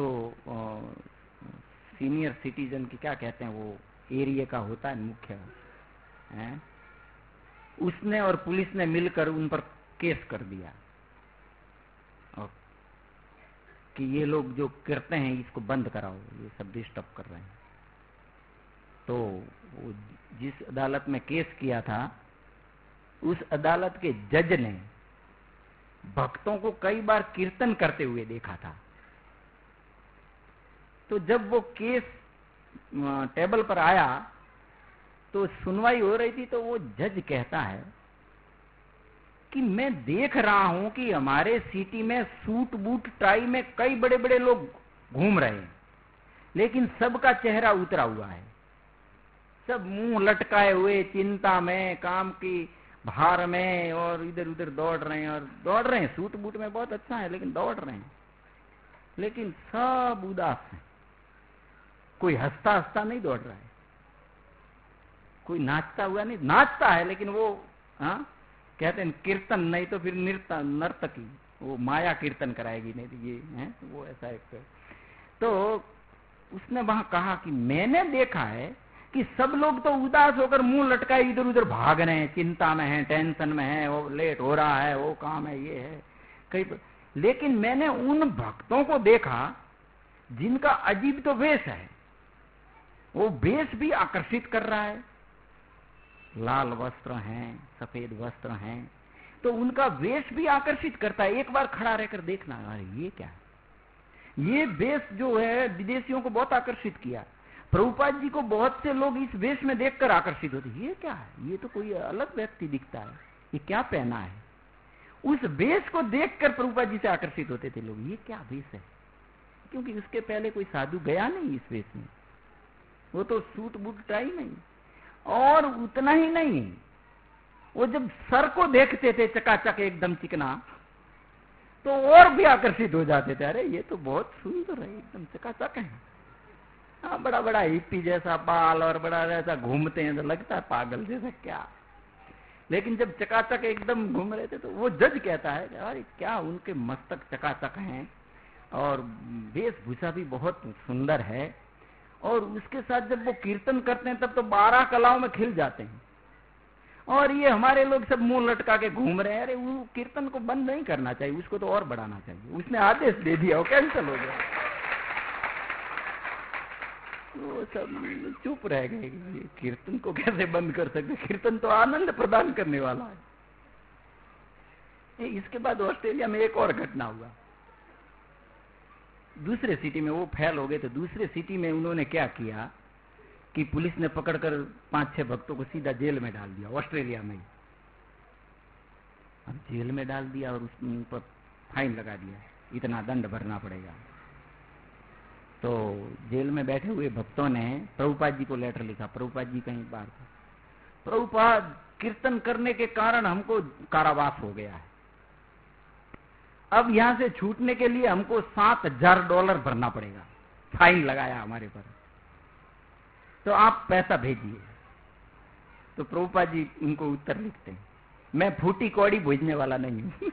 सीनियर सिटीजन की क्या कहते हैं, वो एरिया का होता है मुख्य है, उसने और पुलिस ने मिलकर उन पर केस कर दिया, और कि ये लोग जो करते हैं इसको बंद कराओ, ये सब डिस्टर्ब कर रहे हैं। तो वो जिस अदालत में केस किया था, उस अदालत के जज ने भक्तों को कई बार कीर्तन करते हुए देखा था। तो जब वो केस टेबल पर आया तो सुनवाई हो रही थी, तो वो जज कहता है कि मैं देख रहा हूं कि हमारे सिटी में सूट बूट टाई में कई बड़े बड़े लोग घूम रहे हैं, लेकिन सबका चेहरा उतरा हुआ है, सब मुंह लटकाए हुए, चिंता में, काम की भार में, और इधर उधर दौड़ रहे हैं। सूट बूट में बहुत अच्छा है, लेकिन दौड़ रहे हैं, लेकिन सब उदास हैं। कोई हंसता हंसता नहीं दौड़ रहा है, कोई नाचता हुआ नहीं, नाचता है लेकिन वो कहते हैं कीर्तन नहीं तो फिर नर्तकी, वो माया कीर्तन कराएगी, नहीं तो ये है वो ऐसा एक। तो उसने वहां कहा कि मैंने देखा है कि सब लोग तो उदास होकर मुंह लटकाए इधर उधर भाग रहे हैं, चिंता में हैं, टेंशन में हैं, वो लेट हो रहा है, वो काम है, ये है कई, लेकिन मैंने उन भक्तों को देखा जिनका अजीब तो वेश है, वो वेश भी आकर्षित कर रहा है, लाल वस्त्र हैं, सफेद वस्त्र हैं, तो उनका वेश भी आकर्षित करता है। एक बार खड़ा रहकर देखना, अरे ये क्या है, ये वेश जो है विदेशियों को बहुत आकर्षित किया। प्रभुपाद जी को बहुत से लोग इस वेश में देखकर आकर्षित होते, ये क्या है, ये तो कोई अलग व्यक्ति दिखता है, ये क्या पहना है। उस वेश को देखकर प्रभुपाद जी से आकर्षित होते थे लोग, ये क्या वेश है, क्योंकि उसके पहले कोई साधु गया नहीं इस वेश में, वो तो सूट बूट टाई नहीं। और उतना ही नहीं, वो जब सर को देखते थे चकाचक एकदम चिकना, तो और भी आकर्षित हो जाते थे, अरे ये तो बहुत सुंदर है, एकदम चकाचक है। बड़ा बड़ा हिप्पी जैसा बाल और बड़ा ऐसा घूमते हैं तो लगता है पागल जैसा क्या, लेकिन जब चकाचक एकदम घूम रहे थे तो वो जज कहता है अरे क्या उनके मस्तक चकाचक हैं, और वेशभूषा भी बहुत सुंदर है, और उसके साथ जब वो कीर्तन करते हैं तब तो 12 कलाओं में खिल जाते हैं, और ये हमारे लोग सब मुंह लटका के घूम रहे हैं। अरे वो कीर्तन को बंद नहीं करना चाहिए, उसको तो और बढ़ाना चाहिए। उसने आदेश दे दिया, वो कैंसिल हो गया। वो सब चुप रह गए, कीर्तन को कैसे बंद कर सकते, कीर्तन तो आनंद प्रदान करने वाला है। इसके बाद ऑस्ट्रेलिया में एक और घटना हुआ, दूसरे सिटी में वो फेल हो गए, तो दूसरे सिटी में उन्होंने क्या किया कि पुलिस ने पकड़कर 5-6 भक्तों को सीधा जेल में डाल दिया, ऑस्ट्रेलिया में। अब जेल में डाल दिया और उस पर फाइन लगा दिया, इतना दंड भरना पड़ेगा। तो जेल में बैठे हुए भक्तों ने प्रभुपाद जी को लेटर लिखा। प्रभुपाद जी कहीं बाहर थे। प्रभुपाद, कीर्तन करने के कारण हमको कारावास हो गया है, अब यहां से छूटने के लिए हमको $7,000 भरना पड़ेगा, फाइन लगाया हमारे पर, तो आप पैसा भेजिए। तो प्रभुपाद जी उनको उत्तर लिखते हैं, मैं फूटी कौड़ी भेजने वाला नहीं हूं।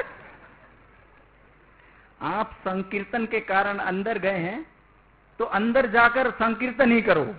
आप संकीर्तन के कारण अंदर गए हैं तो अंदर जाकर संकीर्तन ही करो।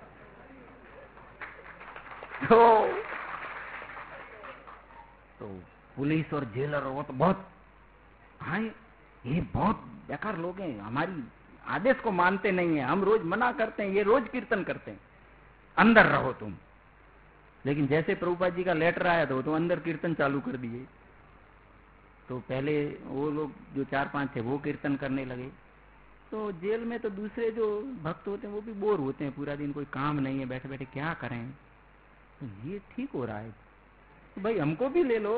तो पुलिस और जेलर वो तो बहुत, हाँ ये बहुत बेकार लोग हैं, हमारी आदेश को मानते नहीं है, हम रोज मना करते हैं, ये रोज कीर्तन करते हैं, अंदर रहो तुम। लेकिन जैसे प्रभुपाद जी का लेटर आया तो अंदर कीर्तन चालू कर दिए। तो पहले वो लोग जो 4-5 थे वो कीर्तन करने लगे। तो जेल में तो दूसरे जो भक्त होते हैं वो भी बोर होते हैं, पूरा दिन कोई काम नहीं है, बैठे बैठे क्या करें, तो ये ठीक हो रहा है, तो भाई हमको भी ले लो।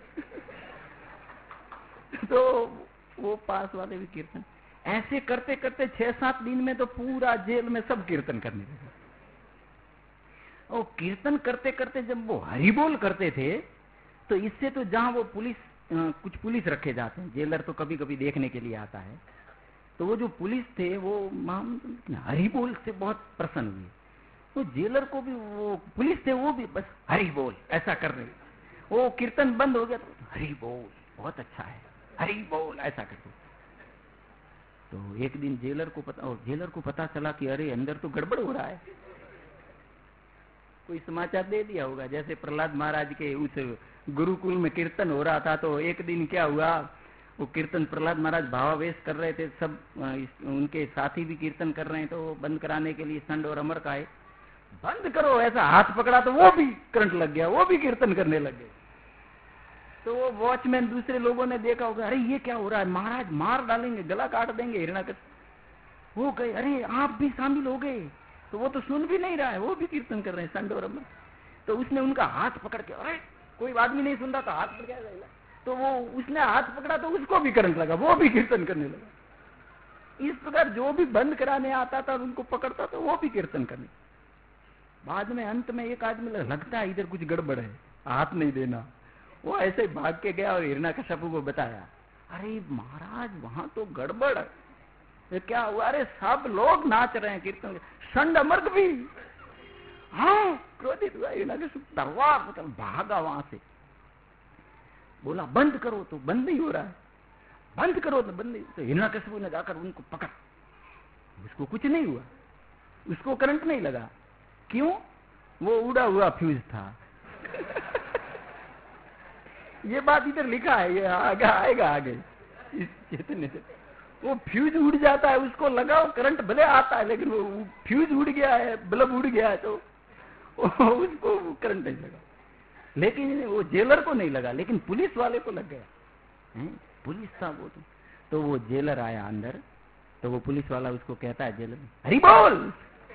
तो वो पास वाले भी कीर्तन ऐसे करते करते 6-7 दिन में तो पूरा जेल में सब कीर्तन करने लगे। और कीर्तन करते करते जब वो हरि बोल करते थे तो इससे तो जहां वो कुछ पुलिस रखे जाते हैं, जेलर तो कभी कभी देखने के लिए आता है, तो वो जो पुलिस थे वो हरि बोल से बहुत प्रसन्न हुए। तो जेलर को भी, वो पुलिस थे वो भी बस हरि बोल ऐसा कर रहे, वो कीर्तन बंद हो गया तो हरि बोल बहुत अच्छा है, हरि बोल ऐसा करते। तो एक दिन जेलर को पता चला कि अरे अंदर तो गड़बड़ हो रहा है, कोई समाचार दे दिया होगा। जैसे प्रहलाद महाराज के उस गुरुकुल में कीर्तन हो रहा था, तो एक दिन क्या हुआ, वो कीर्तन प्रहलाद महाराज भावावेश कर रहे थे, सब उनके साथी भी कीर्तन कर रहे हैं, तो बंद कराने के लिए संड और अमर का है, बंद करो, ऐसा हाथ पकड़ा तो वो भी करंट लग गया, वो भी कीर्तन करने लग गए। तो वो वॉचमैन दूसरे लोगों ने देखा होगा, अरे ये क्या हो रहा है, महाराज मार डालेंगे, गला काट देंगे हिरण्याकश्यप। वो कहे अरे आप भी शामिल हो गए, तो वो तो सुन भी नहीं रहा है, वो भी कीर्तन कर रहे हैं संड और अमर। तो उसने उनका हाथ पकड़ के, अरे कोई आदमी नहीं सुन रहा था, हाथ पकड़ के, तो वो उसने हाथ पकड़ा तो उसको भी करंट लगा, वो भी कीर्तन करने लगा। इस प्रकार जो भी बंद कराने आता था उनको पकड़ता तो वो भी कीर्तन करने। बाद में अंत में एक आदमी लगता है इधर कुछ गड़बड़ है, हाथ नहीं देना, वो ऐसे भाग के गया और हिरण्याकश्यप को बताया, अरे महाराज वहां तो गड़बड़ है। तो क्या हुआ, अरे सब लोग नाच रहे हैं कीर्तन, संड अमर भी। हाँ क्रोधित हुआ हिरण्याकश्यप, तलवार भागा वहां से, बोला बंद करो, तो बंद नहीं हो रहा है, बंद करो तो बंद नहीं। तो हिरण्याकश्यप ने जाकर उनको पकड़, उसको कुछ नहीं हुआ, उसको करंट नहीं लगा, क्यों, वो उड़ा हुआ फ्यूज था। ये बात इधर लिखा है, ये आएगा आगे इस चैतन्य से। वो फ्यूज उड़ जाता है, उसको लगाओ करंट भले आता है, लेकिन वो फ्यूज उड़ गया है, बल्ब उड़ गया है, तो उसको करंट नहीं लगा। लेकिन वो जेलर को नहीं लगा, लेकिन पुलिस वाले को लग गया। पुलिस था वो, तो वो जेलर आया अंदर, तो वो पुलिस वाला उसको कहता है जेलर, हरि बोल।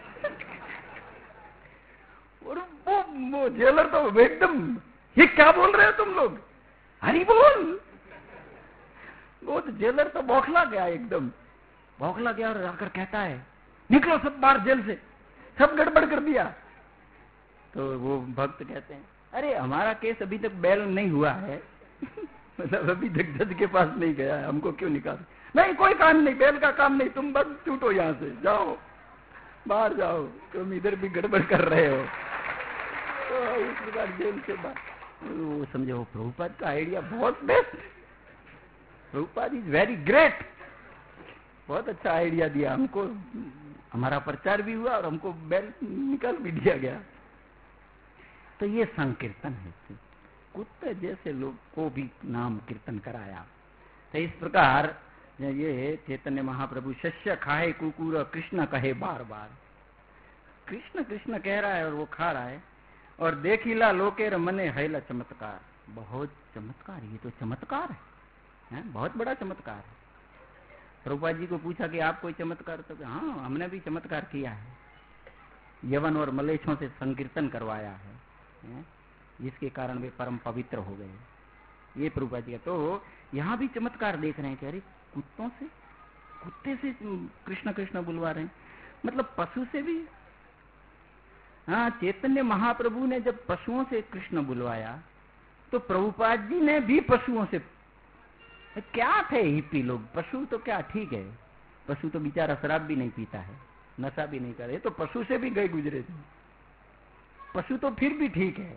और वो जेलर तो एकदम, ये क्या बोल रहे हो तुम लोग, हरि बोल। वो तो जेलर तो बौखला गया, एकदम बौखला गया, और आकर कहता है निकलो सब बाहर जेल से, सब गड़बड़ कर दिया। तो वो भक्त कहते हैं, अरे हमारा केस अभी तक बैल नहीं हुआ है, मतलब अभी तक जज के पास नहीं गया है, हमको क्यों निकाल, नहीं कोई काम नहीं, बैल का काम नहीं, तुम बस छूटो यहाँ से, जाओ बाहर जाओ, तुम इधर भी गड़बड़ कर रहे हो। तो इस प्रकार जेल से बाहर, वो समझो प्रभुपाद का आइडिया बहुत best, Prabhupada is very great, बहुत अच्छा आइडिया दिया हमको, हमारा प्रचार भी हुआ और हमको बैल निकाल भी दिया गया। तो ये संकीर्तन है, कुत्ते जैसे लोग को भी नाम कीर्तन कराया। तो इस प्रकार ये चैतन्य महाप्रभु शस्य खाए कुकुर कृष्ण कहे बार बार, कृष्ण कृष्ण कह रहा है और वो खा रहा है, और देखिला लोकेर मने हैला चमत्कार, बहुत चमत्कार, ये तो चमत्कार है, बहुत बड़ा चमत्कार है। प्रभुपाद जी को पूछा कि आप कोई चमत्कार, तो हाँ हमने भी चमत्कार किया है, यवन और मलेच्छों से संकीर्तन करवाया है, जिसके कारण वे परम पवित्र हो गए। ये प्रभुपाद जी का। तो यहाँ भी चमत्कार देख रहे हैं कि अरे कुत्ते से कृष्ण कृष्ण बुलवा रहे हैं, मतलब पशु से भी। हाँ, चैतन्य महाप्रभु ने जब पशुओं से कृष्ण बुलवाया तो प्रभुपाद जी ने भी पशुओं से। क्या थे हिप्पी लोग, पशु तो क्या ठीक है, पशु तो बेचारा शराब भी नहीं पीता है, नशा भी नहीं करे, तो पशु से भी गए गुजरे थे, पशु तो फिर भी ठीक है।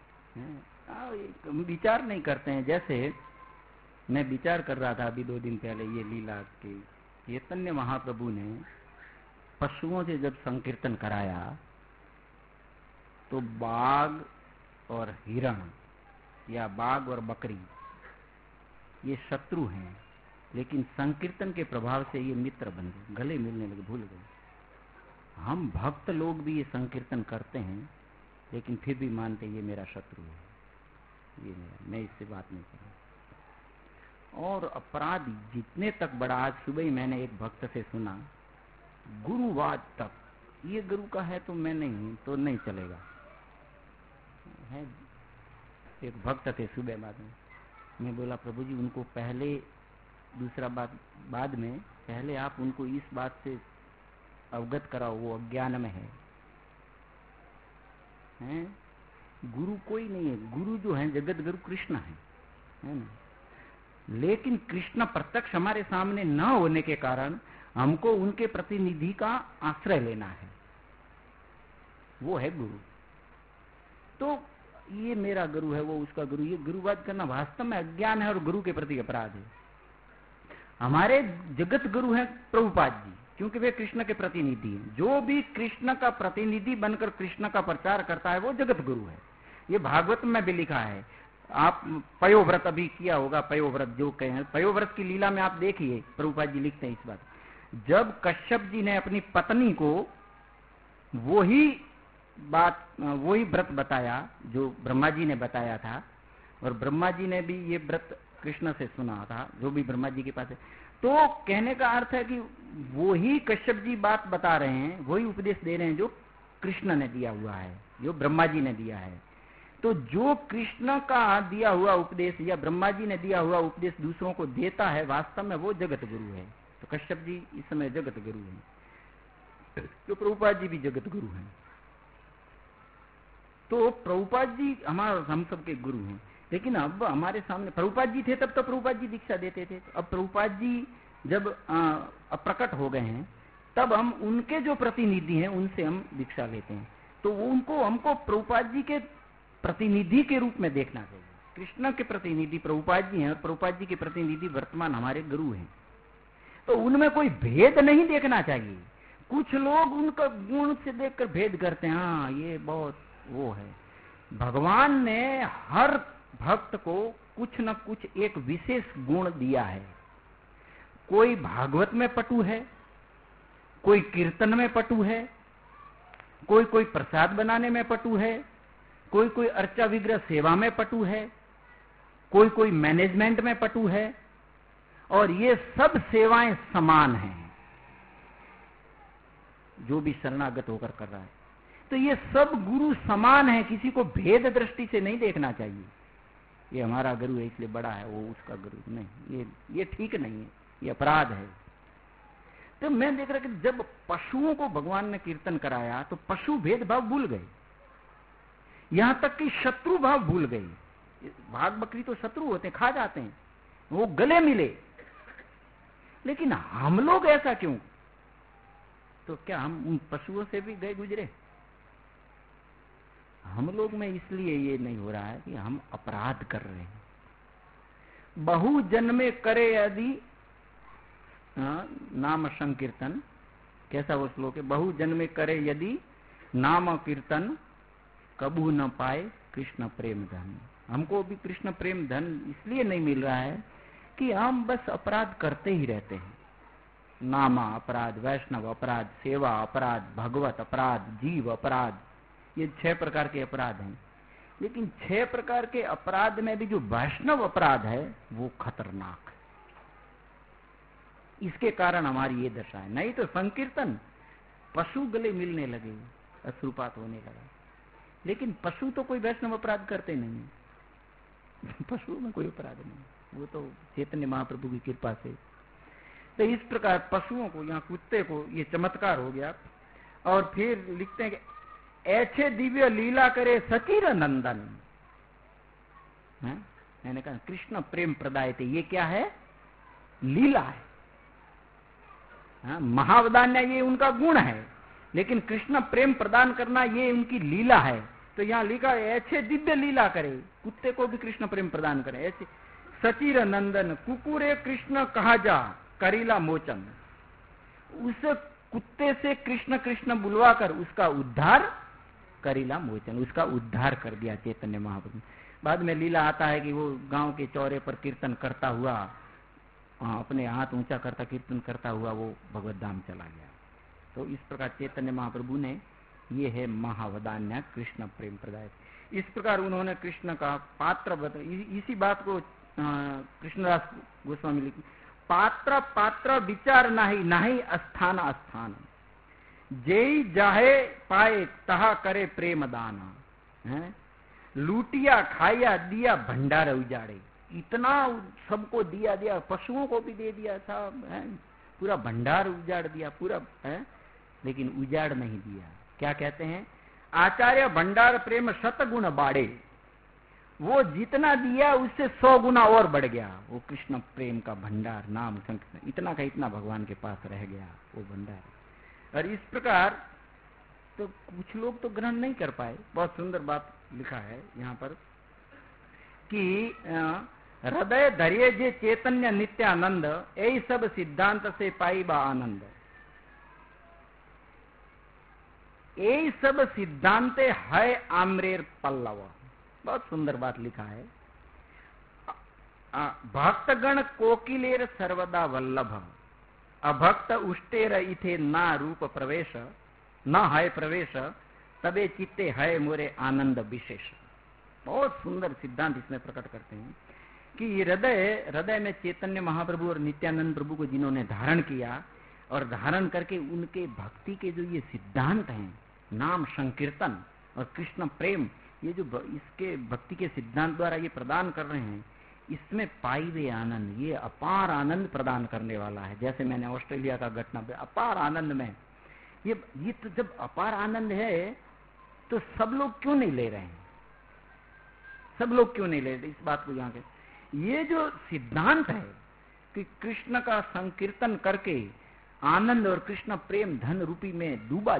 विचार नहीं करते हैं। जैसे मैं विचार कर रहा था अभी 2 दिन पहले ये लीला के, चैतन्य महाप्रभु ने पशुओं से जब संकीर्तन कराया तो बाघ और हिरण या बाघ और बकरी ये शत्रु हैं, लेकिन संकीर्तन के प्रभाव से ये मित्र बन गए, गले मिलने लगे, भूल गए। हम भक्त लोग भी ये संकीर्तन करते हैं लेकिन फिर भी मानते ये मेरा शत्रु है, ये मेरा, मैं इससे बात नहीं करूँ। और अपराध जितने तक बढ़ा, आज सुबह ही मैंने एक भक्त से सुना, गुरुवाद तक, ये गुरु का है तो मैं नहीं, तो नहीं चलेगा है। एक भक्त थे सुबह, बाद में मैं बोला प्रभु जी उनको पहले, दूसरा बात बाद में, पहले आप उनको इस बात से अवगत कराओ वो अज्ञान में है। गुरु कोई नहीं है, गुरु जो है जगत गुरु कृष्ण है ना। लेकिन कृष्ण प्रत्यक्ष हमारे सामने न होने के कारण हमको उनके प्रतिनिधि का आश्रय लेना है, वो है गुरु। तो ये मेरा गुरु है, वो उसका गुरु, ये गुरुवाद करना वास्तव में अज्ञान है और गुरु के प्रति अपराध है। हमारे जगत गुरु हैं प्रभुपाद जी, क्योंकि वे कृष्ण के प्रतिनिधि हैं। जो भी कृष्ण का प्रतिनिधि बनकर कृष्ण का प्रचार करता है वो जगत गुरु है। ये भागवत में भी लिखा है। आप पयोव्रत अभी किया होगा, पयोव्रत जो कहें, पयोव्रत की लीला में आप देखिए, प्रभुपाद जी लिखते हैं इस बात। जब कश्यप जी ने अपनी पत्नी को वही व्रत बताया जो ब्रह्मा जी ने बताया था, और ब्रह्मा जी ने भी ये व्रत कृष्ण से सुना था, जो भी ब्रह्मा जी के पास है, तो कहने का अर्थ है कि वही कश्यप जी बात बता रहे हैं, वही उपदेश दे रहे हैं जो कृष्ण ने दिया हुआ है, जो ब्रह्मा जी ने दिया है। तो जो कृष्ण का दिया हुआ उपदेश या ब्रह्मा जी ने दिया हुआ उपदेश दूसरों को देता है, वास्तव में वो जगत गुरु है। तो कश्यप जी इस समय जगत गुरु हैं, तो प्रभुपाद जी भी जगत गुरु हैं। तो प्रभुपाद जी हम सबके गुरु हैं। लेकिन अब हमारे सामने प्रभुपाद जी थे, तब तो प्रभुपाद जी दीक्षा देते थे। अब प्रभुपाद जी जब प्रकट हो गए हैं, तब हम उनके जो प्रतिनिधि हैं उनसे हम दीक्षा लेते हैं। तो उनको हमको प्रभुपाद जी के प्रतिनिधि के रूप में देखना चाहिए। कृष्ण के प्रतिनिधि प्रभुपाद जी हैं और प्रभुपाद जी के प्रतिनिधि वर्तमान हमारे गुरु हैं। तो उनमें कोई भेद नहीं देखना चाहिए। कुछ लोग उनका गुण से देखकर भेद करते हैं, हाँ ये बहुत वो है। भगवान ने हर भक्त को कुछ न कुछ एक विशेष गुण दिया है। कोई भागवत में पटु है, कोई कीर्तन में पटु है, कोई प्रसाद बनाने में पटु है, कोई अर्चा विग्रह सेवा में पटु है, कोई मैनेजमेंट में पटु है, और ये सब सेवाएं समान हैं जो भी शरणागत होकर कर रहा है। तो ये सब गुरु समान है, किसी को भेद दृष्टि से नहीं देखना चाहिए। ये हमारा गुरु है इसलिए बड़ा है, वो उसका गुरु नहीं, ये ठीक नहीं है, ये अपराध है। तो मैं देख रहा कि जब पशुओं को भगवान ने कीर्तन कराया तो पशु भेदभाव भूल गए, यहां तक कि शत्रु भाव भूल गए। भाग बकरी तो शत्रु होते हैं, खा जाते हैं, वो गले मिले। लेकिन हम लोग ऐसा क्यों? तो क्या हम उन पशुओं से भी गए गुजरे? हम लोग में इसलिए ये नहीं हो रहा है कि हम अपराध कर रहे हैं। बहु जन्मे करे यदि नाम संकीर्तन, कैसा वो श्लोक है? बहु जन्मे करे यदि नाम कीर्तन, कबू न पाए कृष्ण प्रेम धन। हमको भी कृष्ण प्रेम धन इसलिए नहीं मिल रहा है कि हम बस अपराध करते ही रहते हैं। नामा अपराध, वैष्णव अपराध, सेवा अपराध, भगवत अपराध, जीव अपराध, ये 6 प्रकार के अपराध हैं। लेकिन 6 प्रकार के अपराध में भी जो वैष्णव अपराध है वो खतरनाक है। इसके कारण हमारी ये दशा है। नहीं तो संकीर्तन, पशु गले मिलने लगे, अश्रुपात होने लगा। लेकिन पशु तो कोई वैष्णव अपराध करते नहीं। पशुओं में कोई अपराध नहीं, वो तो चैतन्य महाप्रभु की कृपा से। तो इस प्रकार पशुओं को, यहाँ कुत्ते को ये चमत्कार हो गया। और फिर लिखते हैं कि ऐसे दिव्य लीला करे सचिर नंदन। मैंने कहा कृष्ण प्रेम प्रदाय थे, ये क्या है? लीला है। महावदान्य ये उनका गुण है, लेकिन कृष्ण प्रेम प्रदान करना ये उनकी लीला है। तो यहाँ लिखा ऐसे दिव्य लीला करे, कुत्ते को भी कृष्ण प्रेम प्रदान करे। ऐसे सचिर नंदन कुकुरे कृष्ण कहा जा करीला मोचन। उस कुत्ते से कृष्ण कृष्ण बुलवाकर उसका उद्धार, करीला मोचन, उसका उद्धार कर दिया चैतन्य महाप्रभु। बाद में लीला आता है कि वो गांव के चौरे पर कीर्तन करता हुआ, अपने हाथ ऊंचा करता कीर्तन करता हुआ वो भगवत धाम चला गया। तो इस प्रकार चैतन्य महाप्रभु ने, ये है महावदान्य कृष्ण प्रेम प्रदाय। इस प्रकार उन्होंने कृष्ण का पात्र बता, इसी बात को कृष्णदास गोस्वामी लिखी, पात्र पात्र विचार नाही, नाही अस्थान अस्थान, जेई जाहे पाए तहा करे प्रेम दान। लूटिया खाया दिया भंडार उजाड़े। इतना सबको दिया दिया, पशुओं को भी दे दिया था, पूरा भंडार उजाड़ दिया पूरा, लेकिन उजाड़ नहीं दिया। क्या कहते हैं? आचार्य भंडार प्रेम शतगुण बाड़े। वो जितना दिया उससे 100 गुना और बढ़ गया। वो कृष्ण प्रेम का भंडार, नाम संकीर्तन, इतना का इतना भगवान के पास रह गया वो भंडार। और इस प्रकार तो कुछ लोग तो ग्रहण नहीं कर पाए। बहुत सुंदर बात लिखा है यहाँ पर कि हृदय धैर्य जे चैतन्य नित्यानंद, यही सब सिद्धांत से पाई बा आनंद। यही सब सिद्धांत है आम्रेर पल्लव। बहुत सुंदर बात लिखा है। भक्तगण कोकिलेर सर्वदा वल्लभ, अभक्त उष्टेर इथे ना रूप प्रवेश, न है प्रवेश तबे चित्ते है मोरे आनंद विशेष। बहुत सुंदर सिद्धांत इसमें प्रकट करते हैं कि हृदय में चैतन्य महाप्रभु और नित्यानंद प्रभु को जिन्होंने धारण किया, और धारण करके उनके भक्ति के जो ये सिद्धांत हैं, नाम संकीर्तन और कृष्ण प्रेम, ये जो इसके भक्ति के सिद्धांत द्वारा ये प्रदान कर रहे हैं, इसमें पाई हुए आनंद, ये अपार आनंद प्रदान करने वाला है। जैसे मैंने ऑस्ट्रेलिया का घटना पे, अपार आनंद में ये तो जब अपार आनंद है तो सब लोग क्यों नहीं ले रहे हैं? सब लोग क्यों नहीं ले रहे? इस बात को यहाँ के ये जो सिद्धांत है कि कृष्ण का संकीर्तन करके आनंद और कृष्ण प्रेम धन रूपी में डूब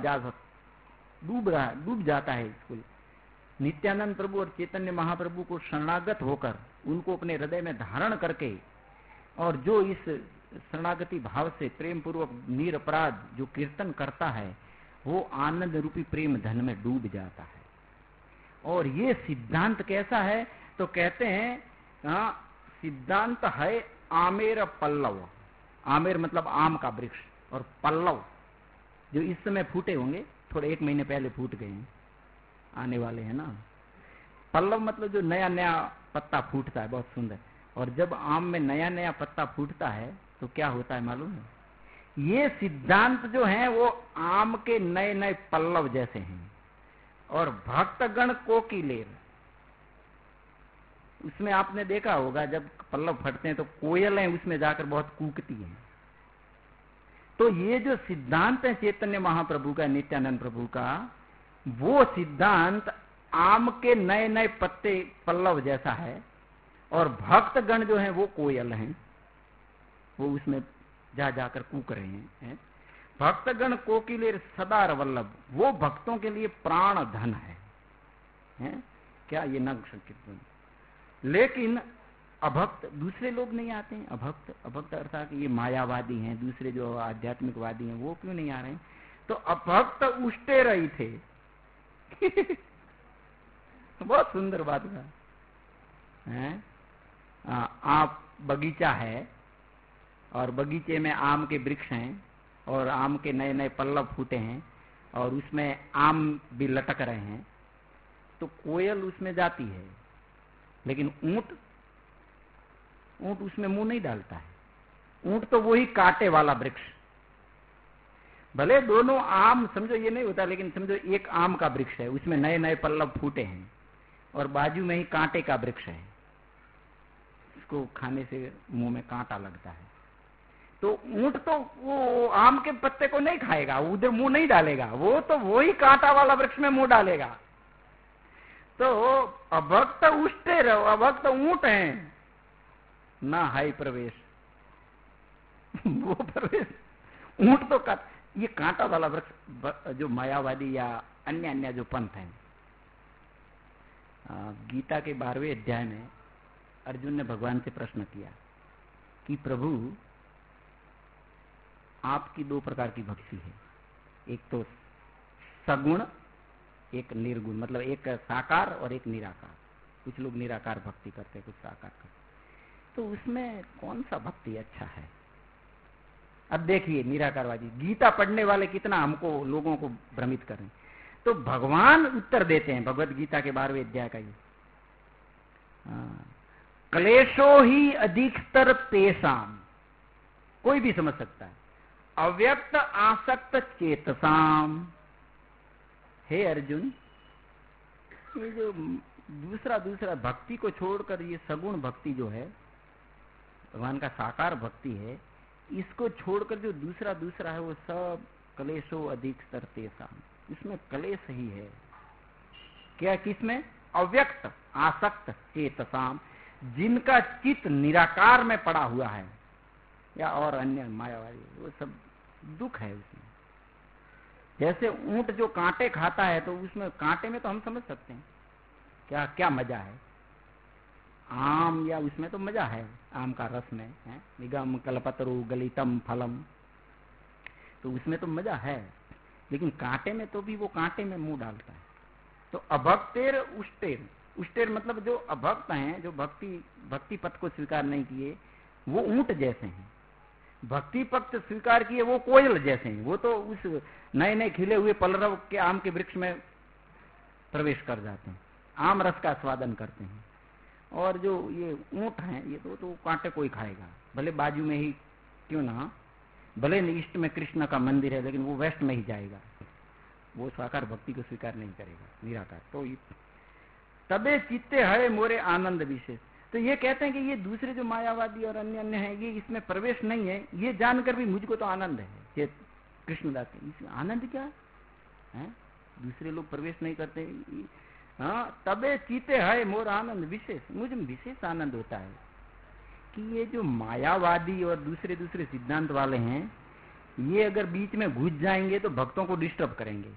जाता है। इसको नित्यानंद प्रभु और चैतन्य महाप्रभु को शरणागत होकर उनको अपने हृदय में धारण करके, और जो इस शरणागति भाव से प्रेम पूर्वक निरपराध जो कीर्तन करता है, वो आनंद रूपी प्रेम धन में डूब जाता है। और ये सिद्धांत कैसा है? तो कहते हैं सिद्धांत है आमेर पल्लव। आमेर मतलब आम का वृक्ष, और पल्लव जो इस समय फूटे होंगे, थोड़े 1 महीने पहले फूट गए हैं, आने वाले हैं ना। पल्लव मतलब जो नया नया पत्ता फूटता है, बहुत सुंदर। और जब आम में नया नया पत्ता फूटता है तो क्या होता है मालूम है? ये सिद्धांत जो है वो आम के नए नए पल्लव जैसे हैं। और भक्तगण कोकिलेर, उसमें आपने देखा होगा जब पल्लव फटते हैं तो कोयलें उसमें जाकर बहुत कूकती हैं। तो ये जो सिद्धांत है चैतन्य महाप्रभु का, नित्यानंद प्रभु का, वो सिद्धांत आम के नए नए पत्ते पल्लव जैसा है। और भक्तगण जो हैं वो कोयल हैं, वो उसमें जा जाकर कूक रहे हैं। भक्तगण कोकिलेर सदार वल्लभ, वो भक्तों के लिए प्राण धन है? क्या ये नग संकीर्तन। लेकिन अभक्त दूसरे लोग नहीं आते हैं। अभक्त अर्थात ये मायावादी हैं, दूसरे जो आध्यात्मिकवादी हैं, वो क्यों नहीं आ रहे हैं? तो अभक्त उष्टे रही थे। बहुत सुंदर बात है। आप बगीचा है और बगीचे में आम के वृक्ष हैं और आम के नए नए पल्लव फूटे हैं और उसमें आम भी लटक रहे हैं, तो कोयल उसमें जाती है, लेकिन ऊंट उसमें मुंह नहीं डालता है। ऊंट तो वही कांटे वाला वृक्ष, भले दोनों आम, समझो ये नहीं होता, लेकिन समझो एक आम का वृक्ष है, उसमें नए नए पल्लव फूटे हैं और बाजू में ही कांटे का वृक्ष है, जिसको खाने से मुंह में कांटा लगता है। तो ऊंट तो वो आम के पत्ते को नहीं खाएगा, उधर मुंह नहीं डालेगा, वो तो वही कांटा वाला वृक्ष में मुंह डालेगा। तो अभक्त उष्टे रहो, अभक्त ऊंट हैं ना है प्रवेश। वो प्रवेश ऊंट तो ये कांटा वाला वृक्ष जो मायावादी या अन्य अन्य जो पंथ है। गीता के 12वें अध्याय में अर्जुन ने भगवान से प्रश्न किया कि प्रभु आपकी 2 प्रकार की भक्ति है, एक तो सगुण एक निर्गुण, मतलब एक साकार और एक निराकार। कुछ लोग निराकार भक्ति करते हैं, कुछ साकार करते। तो उसमें कौन सा भक्ति अच्छा है? अब देखिए निराकारवादी गीता पढ़ने वाले कितना हमको लोगों को भ्रमित कर रहे हैं। तो भगवान उत्तर देते हैं भगवत गीता के 12वें अध्याय का ये, क्लेशो ही अधिकतर तेसाम, कोई भी समझ सकता है, अव्यक्त आसक्त चेतसाम। हे अर्जुन, ये जो दूसरा भक्ति को छोड़कर ये सगुण भक्ति जो है, भगवान का साकार भक्ति है, इसको छोड़कर जो दूसरा है वो सब क्लेशो अधिकतर तेसाम, इसमें क्लेश ही है। क्या किसमें? अव्यक्त आसक्त चेतसाम, जिनका चित्त निराकार में पड़ा हुआ है या और अन्य मायावादी, वो सब दुख है उसमें। जैसे ऊंट जो कांटे खाता है तो उसमें कांटे में तो हम समझ सकते हैं क्या क्या मजा है, आम या उसमें तो मजा है, आम का रस में है, निगम कल्पतरु गलितम फलम, तो उसमें तो मजा है। लेकिन कांटे में तो भी वो कांटे में मुंह डालता है। तो अभक्तेर उष्टेर, उष्टेर मतलब जो अभक्त हैं, जो भक्ति पथ को स्वीकार नहीं किए, वो ऊंट जैसे हैं। भक्ति पथ स्वीकार किए वो कोयल जैसे हैं। वो तो उस नए नए खिले हुए पलरव के आम के वृक्ष में प्रवेश कर जाते हैं, आम रस का स्वादन करते हैं। और जो ये ऊंट हैं, ये तो कांटे कोई खाएगा, भले बाजू में ही क्यों ना, भले ईस्ट में कृष्ण का मंदिर है, लेकिन वो वेस्ट में ही जाएगा, वो साकार भक्ति को स्वीकार नहीं करेगा, निराकार। तो तबे चित्ते है मोरे आनंद विशेष। तो ये कहते हैं कि ये दूसरे जो मायावादी और अन्य अन्य है, ये इसमें प्रवेश नहीं है, ये जानकर भी मुझको तो आनंद है। ये कृष्णदास के इसमें आनंद क्या है? दूसरे लोग प्रवेश नहीं करते। हाँ, तबे चीते है मोर आनंद विशेष, मुझे विशेष आनंद होता है कि ये जो मायावादी और दूसरे सिद्धांत वाले हैं, ये अगर बीच में घुस जाएंगे तो भक्तों को डिस्टर्ब करेंगे,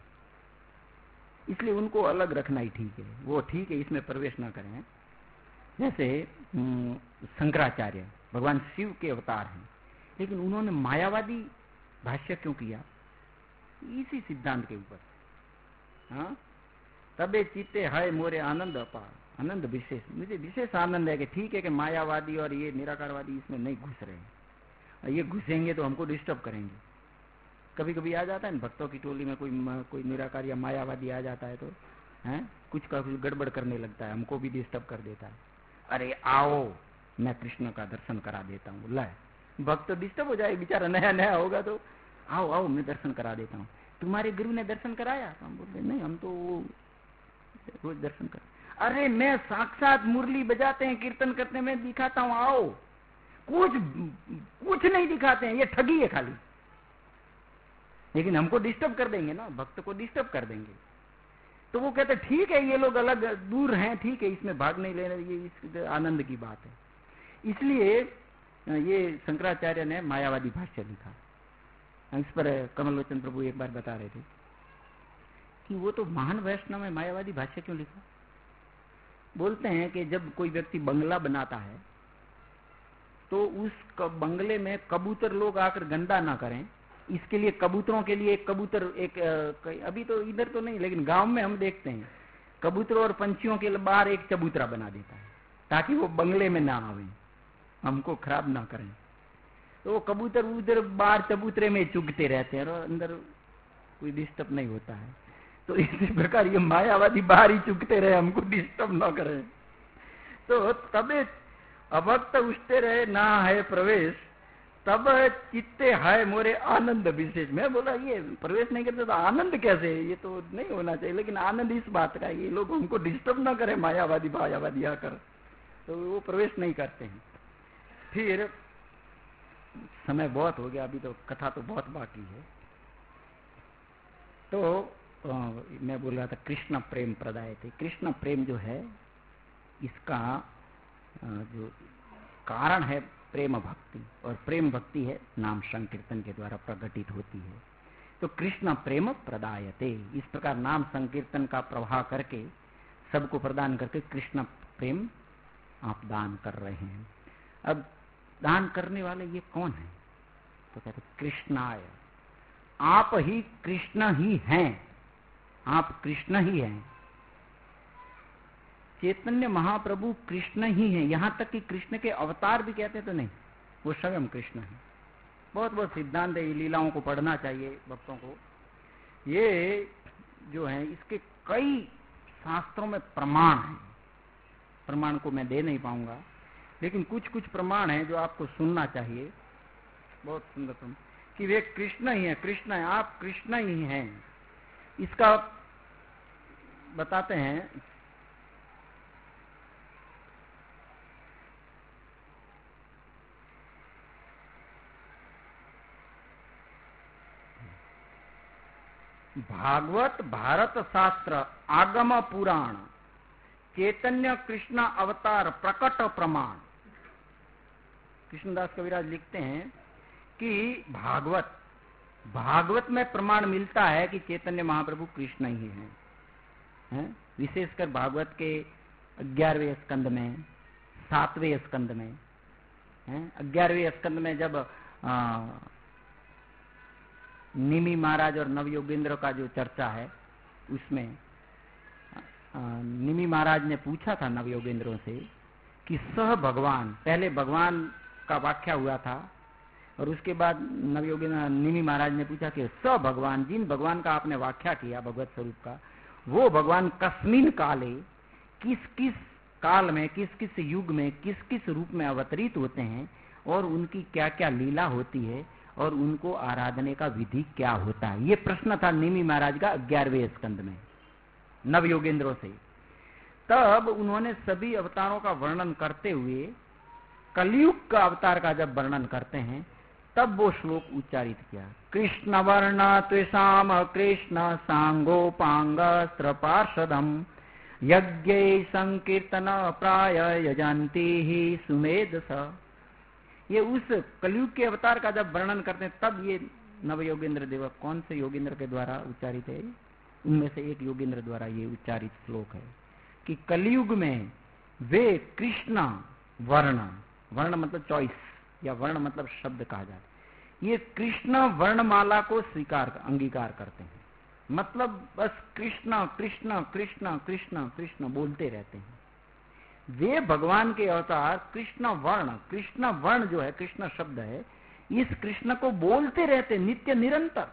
इसलिए उनको अलग रखना ही ठीक है। वो ठीक है, इसमें प्रवेश ना करें। जैसे शंकराचार्य भगवान शिव के अवतार हैं, लेकिन उन्होंने मायावादी भाष्य क्यों किया? इसी सिद्धांत के ऊपर। हाँ, तबे चित्ते है मोरे आनंद अपार, आनंद विशेष, मुझे विशेष आनंद है कि ठीक है कि मायावादी और ये निराकारवादी इसमें नहीं घुस रहे हैं। ये घुसेंगे तो हमको डिस्टर्ब करेंगे। कभी कभी आ जाता है ना भक्तों की टोली में कोई निराकार या मायावादी आ जाता है, तो है कुछ गड़बड़ करने लगता है, हमको भी डिस्टर्ब कर देता है। अरे आओ, मैं कृष्ण का दर्शन करा देता हूँ। लाए, भक्त तो डिस्टर्ब हो जाए, बेचारा नया नया होगा, तो आओ आओ मैं दर्शन करा देता हूँ। तुम्हारे गुरु ने दर्शन कराया? तो हम बोलते नहीं, हम तो रोज दर्शन कर। अरे मैं साक्षात मुरली बजाते हैं, कीर्तन करते हैं, मैं दिखाता हूँ, आओ। कुछ नहीं दिखाते हैं, ये ठगी है खाली। लेकिन हमको डिस्टर्ब कर देंगे ना, भक्त को डिस्टर्ब कर देंगे। तो वो कहते ठीक है, ये लोग अलग दूर हैं, ठीक है, इसमें भाग नहीं लेना, ये इस आनंद की बात है। इसलिए ये शंकराचार्य ने मायावादी भाष्य लिखा। इस पर कमल लोचन प्रभु एक बार बता रहे थे कि वो तो महान वैष्णव है, मायावादी भाष्य क्यों लिखा? बोलते हैं कि जब कोई व्यक्ति बंगला बनाता है तो उस बंगले में कबूतर लोग आकर गंदा ना करें, इसके लिए कबूतरों के लिए एक कबूतर, अभी तो इधर तो नहीं, लेकिन गांव में हम देखते हैं कबूतरों और पंछियों के बाहर एक चबूतरा बना देता है ताकि वो बंगले में ना आवे, हमको खराब ना करें। तो वो कबूतर उधर बाहर चबूतरे में चुगते रहते हैं और अंदर कोई डिस्टर्ब नहीं होता है। तो इसी प्रकार ये मायावादी बाहर ही चुगते रहे, हमको डिस्टर्ब ना करें। तो तबे अभक्त उठते रहे ना है प्रवेश, तब चित्ते है मोरे आनंद विशेष। मैं बोला ये प्रवेश नहीं करते तो आनंद कैसे? ये तो नहीं होना चाहिए। लेकिन आनंद इस बात का, ये लोग हमको डिस्टर्ब ना करें, मायावादी आकर, तो वो प्रवेश नहीं करते हैं। फिर समय बहुत हो गया, अभी तो कथा तो बहुत बाकी है। तो मैं बोल रहा था कृष्ण प्रेम प्रदाय थे। कृष्ण प्रेम जो है इसका जो कारण है प्रेम भक्ति, और प्रेम भक्ति है नाम संकीर्तन के द्वारा प्रकटित होती है। तो कृष्ण प्रेम प्रदायते, इस प्रकार नाम संकीर्तन का प्रवाह करके सबको प्रदान करके कृष्ण प्रेम आप दान कर रहे हैं। अब दान करने वाले ये कौन है? तो कहते कृष्णाय, आप ही कृष्ण ही हैं, आप कृष्ण ही हैं। चैतन्य महाप्रभु कृष्ण ही हैं, यहां तक कि कृष्ण के अवतार भी कहते तो नहीं, वो स्वयं कृष्ण है। बहुत बहुत सिद्धांत है, लीलाओं को पढ़ना चाहिए भक्तों को। ये जो है इसके कई शास्त्रों में प्रमाण है, प्रमाण को मैं दे नहीं पाऊंगा, लेकिन कुछ कुछ प्रमाण है जो आपको सुनना चाहिए। बहुत सुंदर प्रमाण कि वे कृष्ण ही है, कृष्ण है, आप कृष्ण ही हैं। इसका बताते हैं। भागवत भारत शास्त्र आगम पुराण चैतन्य कृष्ण अवतार प्रकट प्रमाण। कृष्णदास कविराज लिखते हैं कि भागवत में प्रमाण मिलता है कि चैतन्य महाप्रभु कृष्ण ही हैं। विशेषकर भागवत के 11वें स्कंद में, 7वें स्कंद में, 11वें स्कंद में जब निमि महाराज और नवयोगेंद्र का जो चर्चा है, उसमें निमि महाराज ने पूछा था नवयोगेंद्रों से कि सह भगवान, पहले भगवान का व्याख्या हुआ था और उसके बाद नवयोगेंद्र निमि महाराज ने पूछा कि स भगवान, जिन भगवान का आपने व्याख्या किया भगवत स्वरूप का, वो भगवान कस्मिन काले, किस किस काल में, किस किस युग में, किस किस रूप में अवतरित होते हैं और उनकी क्या क्या लीला होती है और उनको आराधने का विधि क्या होता है। ये प्रश्न था निमि महाराज का 11वें स्कंद में नवयोगेंद्रों से। तब उन्होंने सभी अवतारों का वर्णन करते हुए कलयुग का अवतार का जब वर्णन करते हैं तब वो श्लोक उच्चारित किया। कृष्ण वर्ण त्वेषाम कृष्ण सांगोपांगस्त्र पार्षदम यज्ञ संकीर्तन प्राय यजंती ही सुमेधस। ये उस कलयुग के अवतार का जब वर्णन करते हैं तब ये नवयोगेंद्र देवक, कौन से योगेंद्र के द्वारा उच्चारित है, उनमें से एक योगेंद्र द्वारा ये उच्चारित श्लोक है कि कलयुग में वे कृष्ण वर्ण, वर्ण मतलब चॉइस या वर्ण मतलब शब्द कहा जाता है, ये कृष्ण वर्णमाला को अंगीकार करते हैं। मतलब बस कृष्ण कृष्ण कृष्ण कृष्ण कृष्ण बोलते रहते हैं। वे भगवान के अवतार कृष्ण वर्ण जो है, कृष्ण शब्द है, इस कृष्ण को बोलते रहते नित्य निरंतर।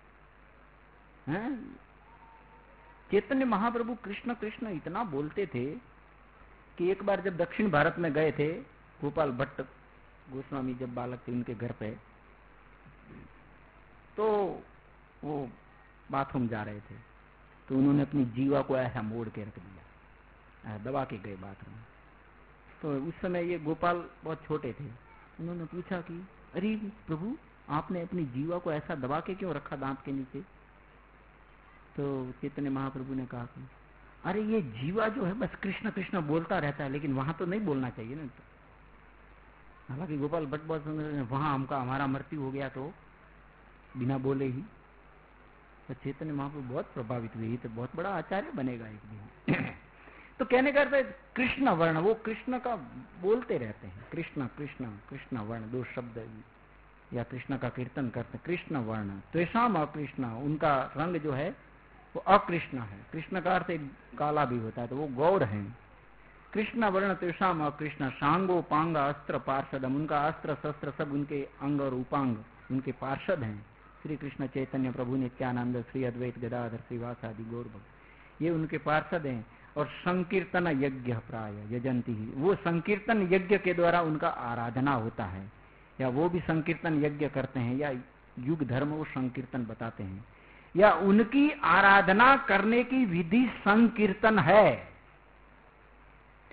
चैतन्य महाप्रभु कृष्ण कृष्ण इतना बोलते थे कि एक बार जब दक्षिण भारत में गए थे, गोपाल भट्ट गोस्वामी जब बालक थे उनके घर पे, तो वो बाथरूम जा रहे थे तो उन्होंने अपनी जीवा को ऐसा मोड़ के रख दिया, दबा के गए बाथरूम। तो उस समय ये गोपाल बहुत छोटे थे, उन्होंने पूछा कि अरे प्रभु, आपने अपनी जीवा को ऐसा दबा के क्यों रखा दांत के नीचे? तो चैतन्य महाप्रभु ने कहा कि अरे ये जीवा जो है बस कृष्ण कृष्ण बोलता रहता है, लेकिन वहां तो नहीं बोलना चाहिए ना। हालांकि गोपाल भट्ट बहुत वहां हमारा मृत्यु हो गया तो बिना बोले ही। तो चैतन्य महाप्रभु बहुत प्रभावित हुए, तो बहुत बड़ा आचार्य बनेगा एक दिन। तो कहने का अर्थ कृष्ण वर्ण, वो कृष्ण का बोलते रहते हैं, कृष्ण कृष्ण कृष्ण वर्ण, दो शब्द, या कृष्ण का कीर्तन करते हैं। कृष्ण वर्ण त्वेषाम अकृष्ण, उनका रंग जो है वो अकृष्ण है। कृष्ण का अर्थ एक काला भी होता है, तो वो गौर है। कृष्ण वर्ण त्वेषाम अकृष्ण सांगो पांग अस्त्र पार्षदम, उनका अस्त्र शस्त्र सब उनके अंग और उपांग उनके पार्षद हैं। श्री कृष्ण चैतन्य प्रभु नित्यानंद श्री अद्वैत गदाधर श्रीवास आदि गौर भक्त, ये उनके पार्षद हैं। और संकीर्तन यज्ञ प्राय यजंती ही, वो संकीर्तन यज्ञ के द्वारा उनका आराधना होता है, या वो भी संकीर्तन यज्ञ करते हैं, या युग धर्म वो संकीर्तन बताते हैं, या उनकी आराधना करने की विधि संकीर्तन है।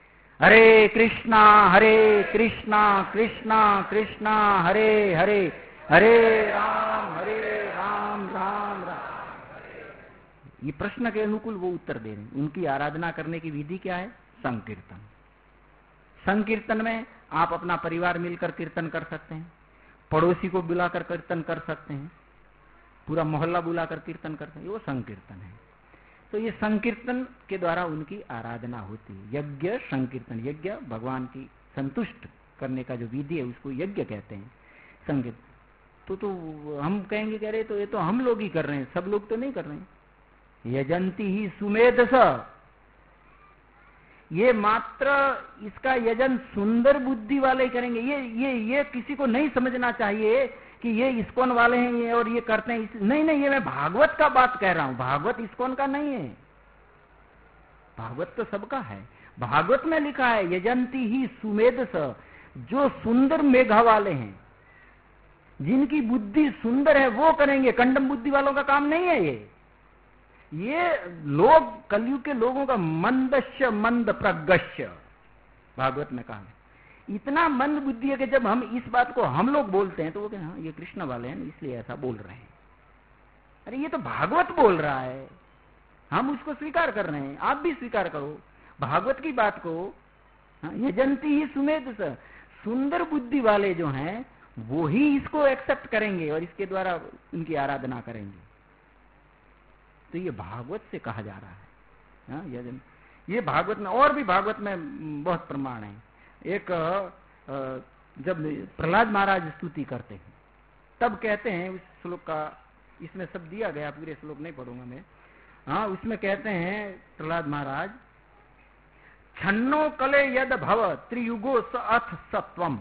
हरे कृष्णा कृष्णा कृष्णा हरे हरे, हरे राम राम राम। ये प्रश्न के अनुकूल वो उत्तर दे रहे हैं। उनकी आराधना करने की विधि क्या है? संकीर्तन। संकीर्तन में आप अपना परिवार मिलकर कीर्तन कर सकते हैं, पड़ोसी को बुलाकर कीर्तन कर सकते हैं, पूरा मोहल्ला बुलाकर कीर्तन करते हैं, वो संकीर्तन है। तो ये संकीर्तन के द्वारा उनकी आराधना होती है। यज्ञ संकीर्तन, यज्ञ भगवान की संतुष्ट करने का जो विधि है उसको यज्ञ कहते हैं। संकीर्तन तो हम कहेंगे कह रहे तो ये तो हम लोग ही कर रहे हैं, सब लोग तो नहीं कर रहे हैं। यजंती ही सुमेधस, ये मात्र इसका यजन सुंदर बुद्धि वाले करेंगे। ये किसी को नहीं समझना चाहिए कि ये इस्कॉन वाले हैं ये और ये करते हैं। नहीं, ये मैं भागवत का बात कह रहा हूं। भागवत इस्कॉन का नहीं है, भागवत तो सबका है। भागवत में लिखा है यजंती ही सुमेधस, जो सुंदर मेघा वाले हैं, जिनकी बुद्धि सुंदर है वो करेंगे। कंडम बुद्धि वालों का काम नहीं है ये लोग, कलयुग के लोगों का मंदस्य मंद प्रगस्य, भागवत में कहा है। इतना मंद बुद्धि है कि जब हम इस बात को हम लोग बोलते हैं तो वो कहते हैं हाँ ये कृष्ण वाले हैं इसलिए ऐसा बोल रहे हैं। अरे ये तो भागवत बोल रहा है, हम उसको स्वीकार कर रहे हैं, आप भी स्वीकार करो भागवत की बात को। यजंती ही सुमेध, सुंदर बुद्धि वाले जो हैं वो ही इसको एक्सेप्ट करेंगे और इसके द्वारा उनकी आराधना करेंगे। तो ये भागवत से कहा जा रहा है। ये भागवत में, और भी भागवत में बहुत प्रमाण है। एक जब प्रहलाद महाराज स्तुति करते हैं तब कहते हैं, उस श्लोक का इसमें सब दिया गया, पूरे श्लोक नहीं पढ़ूंगा मैं। हाँ, उसमें कहते हैं प्रहलाद महाराज, छन्नो कले यद भव त्रियुगो स अथ सत्वम।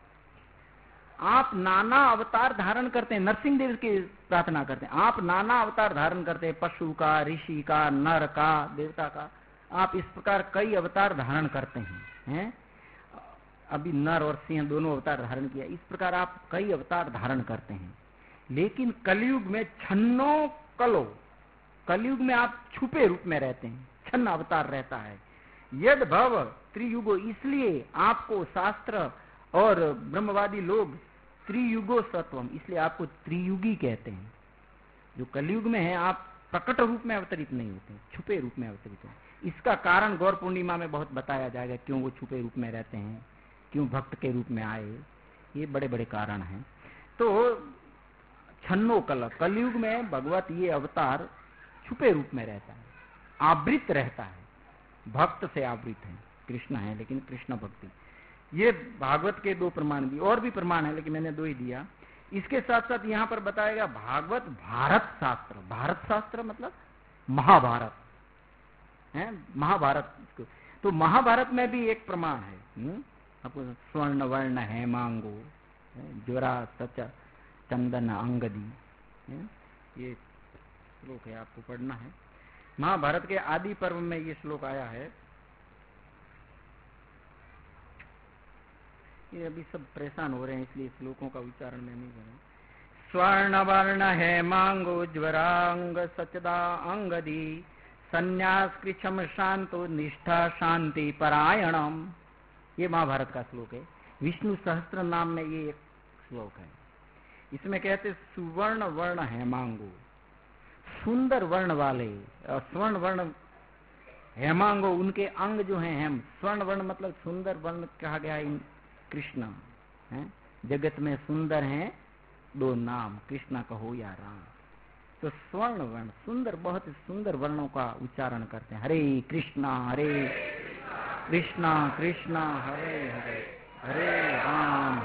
आप नाना अवतार धारण करते हैं, नरसिंह देव की प्रार्थना करते हैं। आप नाना अवतार धारण करते हैं, पशु का, ऋषि का, नर का, देवता का। आप इस प्रकार कई अवतार धारण करते हैं। अभी नर और सिंह दोनों अवतार धारण किया। इस प्रकार आप कई अवतार धारण करते हैं, लेकिन कलयुग में छन्नो कलो, कलयुग में आप छुपे रूप में रहते हैं, छन्न अवतार रहता है। यद भव त्रियुगो, इसलिए आपको शास्त्र और ब्रह्मवादी लोग त्रियुगो सत्वम, इसलिए आपको त्रियुगी कहते हैं। जो कलयुग में है आप प्रकट रूप में अवतरित नहीं होते, छुपे रूप में अवतरित हैं। इसका कारण गौर पूर्णिमा में बहुत बताया जाएगा, क्यों वो छुपे रूप में रहते हैं, क्यों भक्त के रूप में आए, ये बड़े बड़े कारण हैं। तो छन्नो कल, कलयुग में भगवत ये अवतार छुपे रूप में रहता है, आवृत रहता है, भक्त से आवृत है। कृष्ण है लेकिन कृष्ण भक्ति। ये भागवत के दो प्रमाण भी, और भी प्रमाण है लेकिन मैंने दो ही दिया। इसके साथ साथ यहाँ पर बताएगा भागवत भारत शास्त्र। भारत शास्त्र मतलब महाभारत है, महाभारत। तो महाभारत में भी एक प्रमाण है, आपको स्वर्ण वर्ण है मांगो, ज्वरा सच चंदन अंगदी, ये श्लोक है, आपको पढ़ना है। महाभारत के आदि पर्व में ये श्लोक आया है। ये अभी सब परेशान हो रहे हैं इसलिए श्लोकों का उच्चारण में नहीं करें। स्वर्ण वर्ण है मांगो ज्वरांग सचदा अंगदी, संन्यास कृच्छम शांतो निष्ठा शांति परायणम। ये महाभारत का श्लोक है। विष्णु सहस्त्र नाम में ये एक श्लोक है। इसमें कहते सुवर्ण वर्ण है मांगो, सुंदर वर्ण वाले, स्वर्ण वर्ण हेमांगो, उनके अंग जो हैं हेम। स्वर्ण वर्ण मतलब सुंदर वर्ण कहा गया इन कृष्ण है। जगत में सुंदर हैं दो नाम, कृष्ण कहो या राम। तो स्वर्ण वर्ण सुंदर, बहुत सुंदर वर्णों का उच्चारण करते हैं। हरे कृष्णा कृष्णा हरे हरे, हरे राम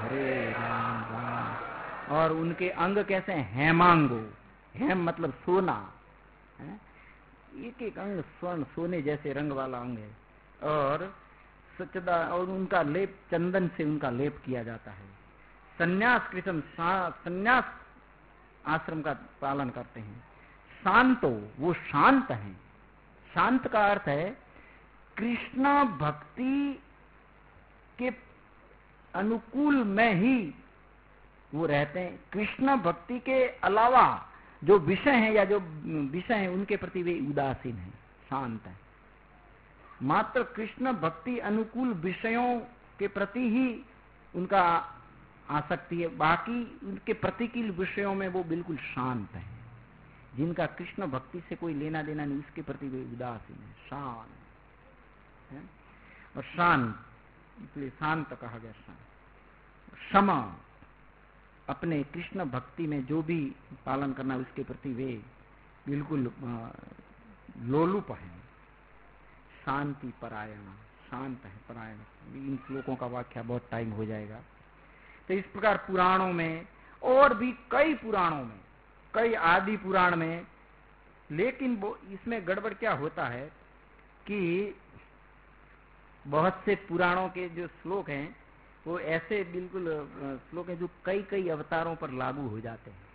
राम। और उनके अंग कैसे हैं? हेमांगो, हेम मतलब सोना है। एक एक अंग स्वर्ण सोने जैसे रंग वाला अंग है। और सचदा, और उनका लेप चंदन से उनका लेप किया जाता है। संन्यास कृतम, संन्यास आश्रम का पालन करते हैं। शांतो, वो शांत हैं। शांत का अर्थ है कृष्ण भक्ति के अनुकूल में ही वो रहते हैं। कृष्ण भक्ति के अलावा जो विषय हैं या जो विषय हैं उनके प्रति वे उदासीन हैं, शांत हैं। मात्र कृष्ण भक्ति अनुकूल विषयों के प्रति ही उनका आसक्ति है, बाकी उनके प्रतिकूल विषयों में वो बिल्कुल शांत है। जिनका कृष्ण भक्ति से कोई लेना देना नहीं, उसके प्रति वे उदासीन है, शांत है। और शांत इसलिए शांत कहा गया, शांत क्षमा, अपने कृष्ण भक्ति में जो भी पालन करना उसके प्रति वे बिल्कुल लोलुप है। शांति परायण, शांत है, परायण। इन श्लोकों का व्याख्या बहुत टाइम हो जाएगा। तो इस प्रकार पुराणों में और भी कई पुराणों में, कई आदि पुराण में, लेकिन वो इसमें गड़बड़ क्या होता है कि बहुत से पुराणों के जो श्लोक हैं वो ऐसे बिल्कुल श्लोक हैं जो कई कई अवतारों पर लागू हो जाते हैं,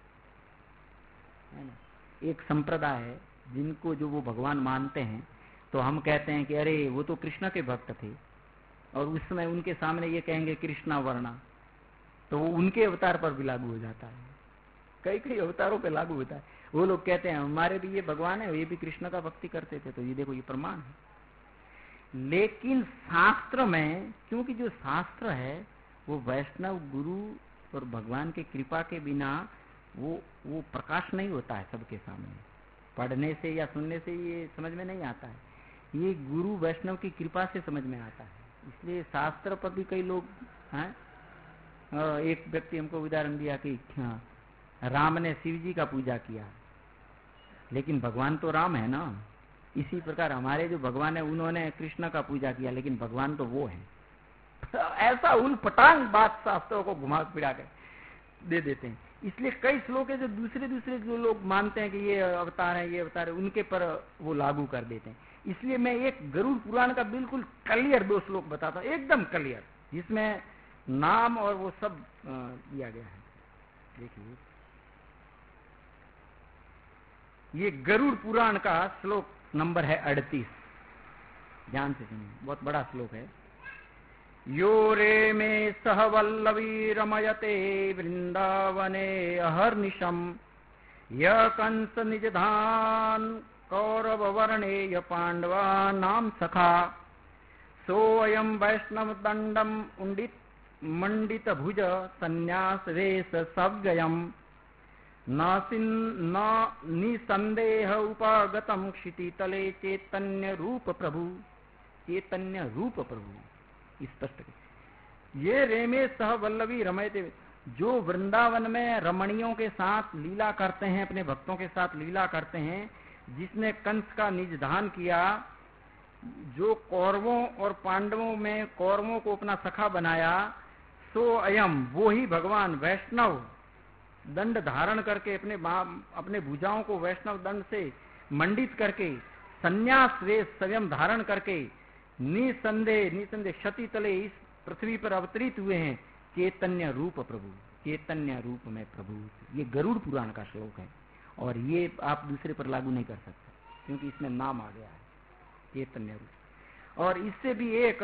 है ना। एक संप्रदाय है जिनको जो वो भगवान मानते हैं, तो हम कहते हैं कि अरे वो तो कृष्ण के भक्त थे, और उस समय उनके सामने ये कहेंगे कृष्णा वर्णा, तो वो उनके अवतार पर भी लागू हो जाता है, कई कई अवतारों पे लागू होता है। वो लोग कहते हैं हमारे भी ये भगवान है, ये भी कृष्ण का भक्ति करते थे, तो ये देखो ये प्रमाण है। लेकिन शास्त्र में, क्योंकि जो शास्त्र है वो वैष्णव गुरु और भगवान की कृपा के बिना वो प्रकाश नहीं होता है सबके सामने, पढ़ने से या सुनने से ये समझ में नहीं आता है, ये गुरु वैष्णव की कृपा से समझ में आता है। इसलिए शास्त्र पर भी कई लोग हैं। एक व्यक्ति हमको उदाहरण दिया कि राम ने शिव जी का पूजा किया, लेकिन भगवान तो राम है ना। इसी प्रकार हमारे जो भगवान है उन्होंने कृष्ण का पूजा किया, लेकिन भगवान तो वो है। ऐसा उलपटांग बात शास्त्रों को घुमा फिरा कर दे देते हैं। इसलिए कई श्लोक है जो दूसरे दूसरे जो लोग मानते हैं कि ये अवतार है, ये अवतार है, उनके पर वो लागू कर देते हैं। इसलिए मैं एक गरुड़ पुराण का बिल्कुल क्लियर 2 श्लोक बताता हूं, एकदम क्लियर, जिसमें नाम और वो सब दिया गया है। देखिए, ये गरुड़ पुराण का श्लोक नंबर है 38, ध्यान से सुनिए, बहुत बड़ा श्लोक है। यो रे में सह वल्लवी रमयते वृंदावने अहर्निशम य कंस निजधान कौरव वर्णे पांडवा नाम सखा सोऽयं वैष्णव दंडम उंडित मंडित भुज संन्यास वेश सव्ययम् न निसंदेह उपागतम क्षितितले चैतन्य रूप प्रभु, चैतन्य रूप प्रभु। स्पष्ट ये रेमे सह वल्लवी रमयते, जो वृंदावन में रमणियों के साथ लीला करते हैं, अपने भक्तों के साथ लीला करते हैं, जिसने कंस का निजधान किया, जो कौरवों और पांडवों में कौरवों को अपना सखा बनाया, सो अयम, वो ही भगवान वैष्णव दंड धारण करके अपने भुजाओं को वैष्णव दंड से मंडित करके संन्यास वेश स्वयं धारण करके निसंदेह क्षति तले इस पृथ्वी पर अवतरित हुए हैं, चैतन्य रूप प्रभु, चैतन्य रूप में प्रभु। ये गरुड़ पुराण का श्लोक है, और ये आप दूसरे पर लागू नहीं कर सकते, क्योंकि इसमें नाम आ गया है चैतन्य रूप। और इससे भी एक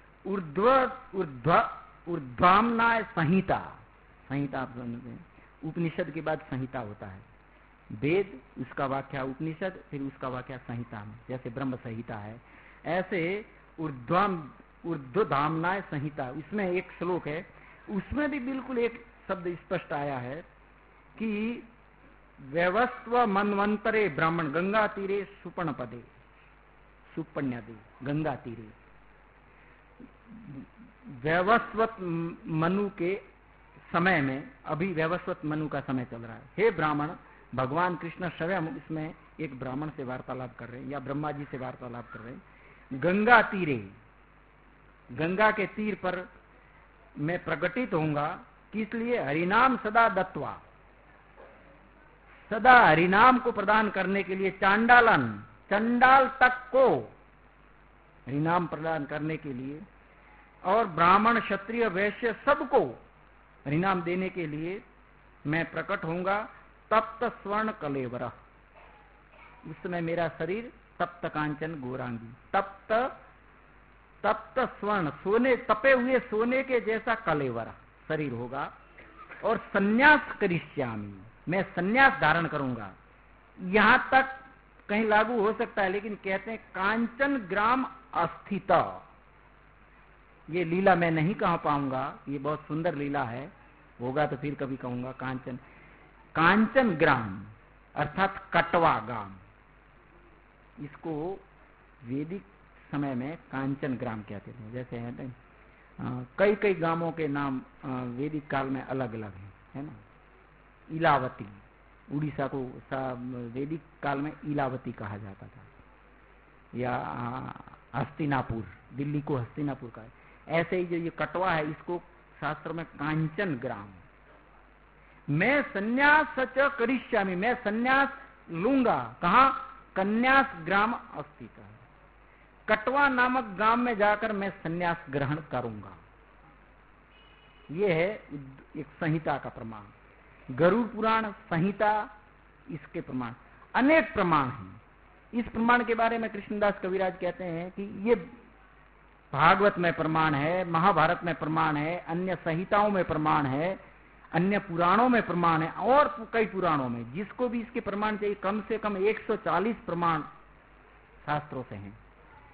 ऊर्ध्वाम्नाय संहिता, संहिता आप समझते हैं, उपनिषद के बाद संहिता होता है। वेद, उसका व्याख्या उपनिषद, फिर उसका व्याख्या संहिता में, जैसे ब्रह्म संहिता है, ऐसे ऊर्ध्वधाम्नाय संहिता, इसमें एक श्लोक है, उसमें भी बिल्कुल एक शब्द स्पष्ट आया है कि वैवस्व मन्वंतरे ब्राह्मण गंगा तीरे सुपर्ण पदे, सुपण्यदे गंगा तीरे, वैवस्वत मनु के समय में, अभी वैवस्वत मनु का समय चल रहा है। हे ब्राह्मण, भगवान कृष्ण स्वयं इसमें एक ब्राह्मण से वार्तालाप कर रहे हैं, या ब्रह्मा जी से वार्तालाप कर रहे हैं। गंगा तीरे, गंगा के तीर पर मैं प्रकटित होऊंगा, किस लिए? हरिनाम सदा दत्वा, सदा हरिनाम को प्रदान करने के लिए, चांडालन, चंडाल तक को हरिनाम प्रदान करने के लिए, और ब्राह्मण क्षत्रिय वैश्य सबको हरिनाम देने के लिए मैं प्रकट होऊंगा। तप्त स्वर्ण कलेवर, उस समय मेरा शरीर तप्त कांचन गौरांगी, तप्त स्वर्ण, सोने, तपे हुए सोने के जैसा कलेवर शरीर होगा। और संन्यास करिष्यामि, मैं संन्यास धारण करूंगा। यहां तक कहीं लागू हो सकता है, लेकिन कहते हैं कांचन ग्राम अस्थित। ये लीला मैं नहीं कह पाऊंगा, ये बहुत सुंदर लीला है, होगा तो फिर कभी कहूंगा। कांचन, कांचन ग्राम अर्थात कटवा गांव, इसको वैदिक समय में कांचन ग्राम कहते थे। जैसे है कई कई गांवों के नाम वैदिक काल में अलग अलग है ना। इलावती, उड़ीसा को वैदिक काल में इलावती कहा जाता था, या हस्तिनापुर, दिल्ली को हस्तिनापुर कहा। ऐसे ही जो ये कटवा है, इसको शास्त्र में कांचन ग्राम। मैं संन्यास च करिष्यामि, मैं संन्यास लूंगा। कहा? कन्यास ग्राम अस्थित, कटवा नामक गांव में जाकर मैं संन्यास ग्रहण करूंगा। यह है एक संहिता का प्रमाण। गरुड़ पुराण संहिता इसके प्रमाण, अनेक प्रमाण हैं। इस प्रमाण के बारे में कृष्णदास कविराज कहते हैं कि ये भागवत में प्रमाण है, महाभारत में प्रमाण है, अन्य संहिताओं में प्रमाण है, अन्य पुराणों में प्रमाण है, और कई पुराणों में। जिसको भी इसके प्रमाण चाहिए, कम से कम 140 प्रमाण शास्त्रों से हैं।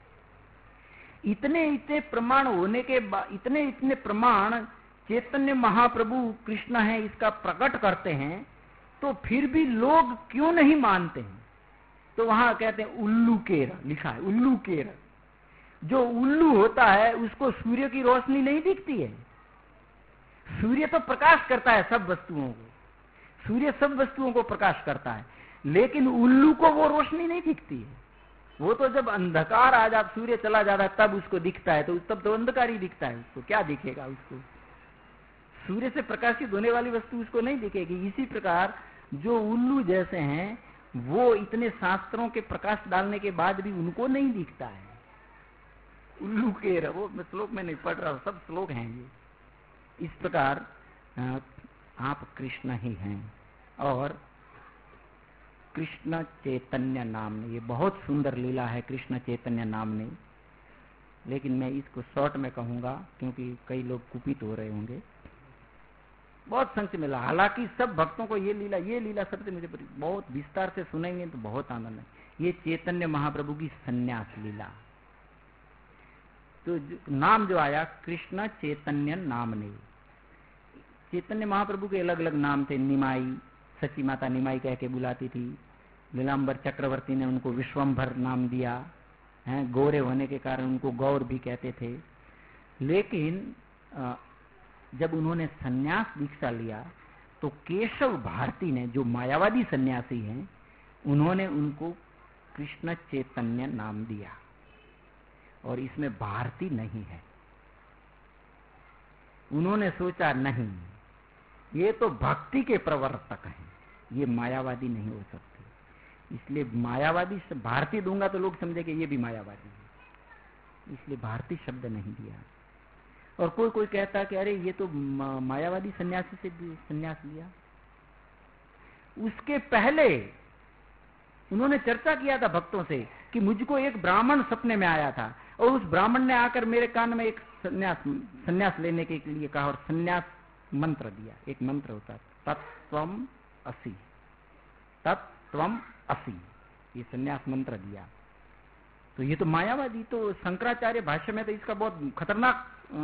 इतने इतने प्रमाण होने के बाद, इतने इतने प्रमाण चैतन्य महाप्रभु कृष्ण है इसका प्रकट करते हैं, तो फिर भी लोग क्यों नहीं मानते हैं? तो वहां कहते हैं उल्लू केर, लिखा है उल्लू केर। जो उल्लू होता है उसको सूर्य की रोशनी नहीं दिखती है। सूर्य तो प्रकाश करता है सब वस्तुओं को, सूर्य सब वस्तुओं को प्रकाश करता है, लेकिन उल्लू को वो रोशनी नहीं दिखती है। वो तो जब अंधकार आ जाता, सूर्य चला जाता है, तब उसको दिखता है, तो तब तो अंधकार ही दिखता है उसको। क्या दिखेगा उसको? सूर्य से प्रकाशित होने वाली वस्तु उसको नहीं दिखेगी। इसी प्रकार जो उल्लू जैसे हैं, वो इतने शास्त्रों के प्रकाश डालने के बाद भी उनको नहीं दिखता है। उल्लू के वो श्लोक में नहीं पढ़ रहा हूं, सब श्लोक हैं ये। इस प्रकार आप कृष्ण ही हैं, और कृष्ण चैतन्य नामने, ये बहुत सुंदर लीला है कृष्ण चैतन्य नामने। लेकिन मैं इसको शॉर्ट में कहूंगा क्योंकि कई लोग कुपित हो रहे होंगे। बहुत संक्षिप्त मिला, हालांकि सब भक्तों को ये लीला सबसे मुझे बहुत विस्तार से सुनेंगे तो बहुत आनंद है। ये चैतन्य महाप्रभु की संन्यास लीला। तो नाम जो आया कृष्ण चैतन्य नामने, चैतन्य महाप्रभु के अलग अलग नाम थे। निमाई, सची माता निमाई कह के बुलाती थी। नीलांबर चक्रवर्ती ने उनको विश्वंभर नाम दिया है, गोरे होने के कारण उनको गौर भी कहते थे। लेकिन जब उन्होंने सन्यास दीक्षा लिया तो केशव भारती ने, जो मायावादी सन्यासी हैं, उन्होंने उनको कृष्ण चैतन्य नाम दिया, और इसमें भारती नहीं है। उन्होंने सोचा नहीं, ये तो भक्ति के प्रवर्तक हैं, ये मायावादी नहीं हो सकते। इसलिए मायावादी से भारती दूंगा तो लोग समझेंगे ये भी मायावादी है, इसलिए भारती शब्द नहीं दिया। और कोई कोई कहता कि अरे ये तो मायावादी सन्यासी से सन्यास लिया। उसके पहले उन्होंने चर्चा किया था भक्तों से कि मुझको एक ब्राह्मण सपने में आया था, और उस ब्राह्मण ने आकर मेरे कान में एक सन्यास लेने के लिए कहा, और सन्यास मंत्र दिया। एक मंत्र होता है तत्त्वम असि, तत्त्वम असि, ये सन्यास मंत्र दिया। तो ये तो मायावादी, तो शंकराचार्य भाष्य में तो इसका बहुत खतरनाक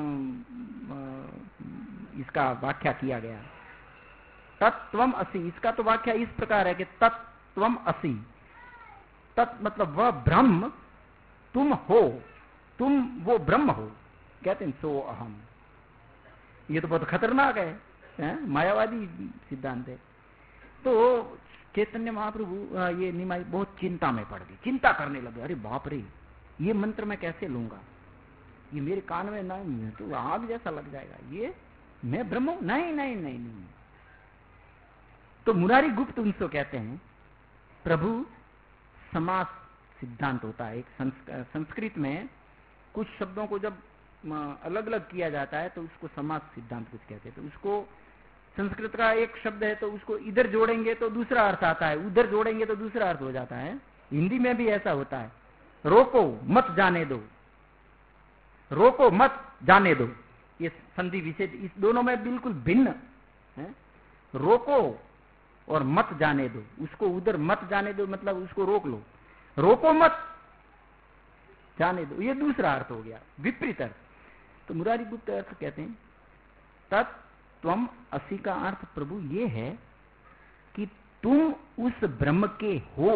इसका व्याख्या किया गया। तत्त्वम असि, इसका तो व्याख्या इस प्रकार है कि तत्त्वम असि, तत् मतलब वह ब्रह्म तुम हो, तुम वो ब्रह्म हो, कहते हैं सो अहम। ये तो बहुत खतरनाक है, मायावादी सिद्धांत है। तो चैतन्य महाप्रभु ये निमाई बहुत चिंता में पड़ गई, चिंता करने लगे। अरे बाप रे, ये मंत्र मैं कैसे लूंगा, ये मेरे कान में नहीं तो आग जैसा लग जाएगा, ये मैं ब्रह्म हूं, नहीं नहीं नहीं नहीं। तो मुरारी गुप्त उनसे कहते हैं, प्रभु समास सिद्धांत होता है। एक संस्कृत में कुछ शब्दों को जब अलग अलग किया जाता है तो उसको समास सिद्धांत कुछ कहते हैं। तो उसको संस्कृत का एक शब्द है तो उसको इधर जोड़ेंगे तो दूसरा अर्थ आता है, उधर जोड़ेंगे तो दूसरा अर्थ हो जाता है। हिंदी में भी ऐसा होता है, रोको मत जाने दो, रोको मत जाने दो, ये संधि विच्छेद इस दोनों में बिल्कुल भिन्न है। रोको और मत जाने दो, उसको उधर मत जाने दो मतलब उसको रोक लो, रोको मत, जाने दो। ये दूसरा अर्थ हो गया, विपरीत अर्थ। तो मुरारी गुप्त अर्थ कहते हैं तत्त्वम असि का अर्थ प्रभु ये है कि तुम उस ब्रह्म के हो।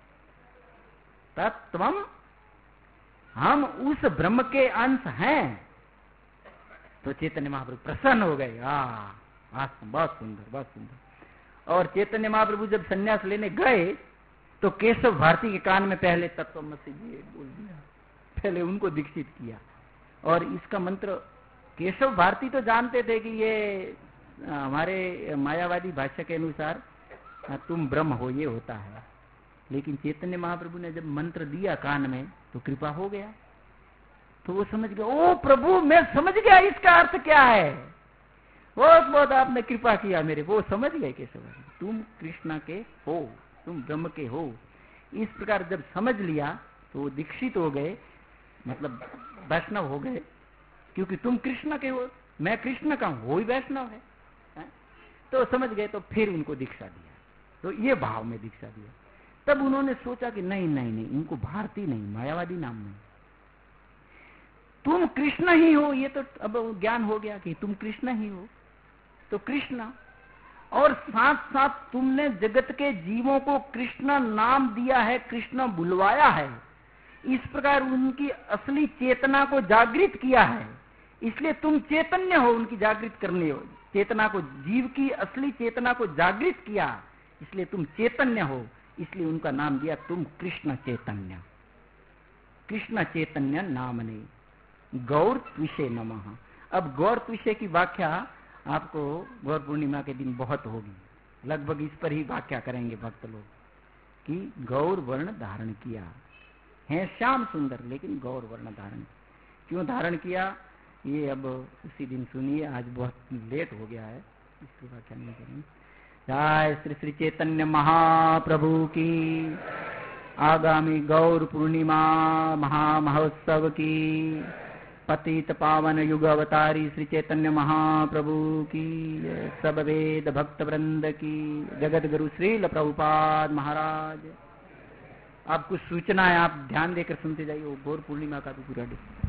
तत्त्वम, हम उस ब्रह्म के अंश हैं। तो चैतन्य महाप्रभु प्रसन्न हो गए। बहुत सुंदर, बहुत सुंदर। और चैतन्य महाप्रभु जब संन्यास लेने गए तो केशव भारती के कान में पहले तत्त्वमसि जी बोल दिया, पहले उनको दीक्षित किया। और इसका मंत्र केशव भारती तो जानते थे कि ये हमारे मायावादी भाषा के अनुसार तुम ब्रह्म हो, ये होता है। लेकिन चैतन्य महाप्रभु ने जब मंत्र दिया कान में तो कृपा हो गया। तो वो समझ गया, ओ प्रभु मैं समझ गया इसका अर्थ क्या है। बहुत बहुत आपने कृपा किया मेरे। वो समझ गए केशव, तुम कृष्ण के हो, तुम ब्रह्म के हो। इस प्रकार जब समझ लिया तो वो दीक्षित हो गए, मतलब वैष्णव हो गए। क्योंकि तुम कृष्ण के हो, मैं कृष्ण का हूं, वो ही वैष्णव है। तो समझ गए, तो फिर उनको दीक्षा दिया। तो ये भाव में दीक्षा दिया। तब उन्होंने सोचा कि नहीं नहीं नहीं, इनको भारती नहीं, मायावादी नाम नहीं, तुम कृष्ण ही हो। ये तो अब ज्ञान हो गया कि तुम कृष्ण ही हो। तो कृष्ण, और साथ साथ तुमने जगत के जीवों को कृष्ण नाम दिया है, कृष्ण बुलवाया है। इस प्रकार उनकी असली चेतना को जागृत किया है। इसलिए तुम चैतन्य हो, उनकी जागृत करने हो चेतना को, जीव की असली चेतना को जागृत किया, इसलिए तुम चैतन्य हो। इसलिए उनका नाम दिया तुम कृष्ण चैतन्य। कृष्ण चैतन्य नाम नहीं। गौर त्विषे नमः। अब गौर त्विषे की व्याख्या आपको गौर पूर्णिमा के दिन बहुत होगी। लगभग इस पर ही व्याख्या करेंगे भक्त लोग कि गौर वर्ण धारण किया है, श्याम सुंदर, लेकिन गौर वर्ण धारण क्यों धारण किया, ये अब उसी दिन सुनिए। आज बहुत लेट हो गया है, इसकी व्याख्या नहीं करेंगे। जय श्री श्री चैतन्य महाप्रभु की। आगामी गौर पूर्णिमा महामहोत्सव की। पतित पावन युग अवतारी श्री चैतन्य महाप्रभु की। सब वेद भक्त वृंद की। जगत गुरु श्रील प्रभुपाद महाराज। आप कुछ सूचना है, आप ध्यान देकर सुनते जाइए। वो गौर पूर्णिमा का भी पूरा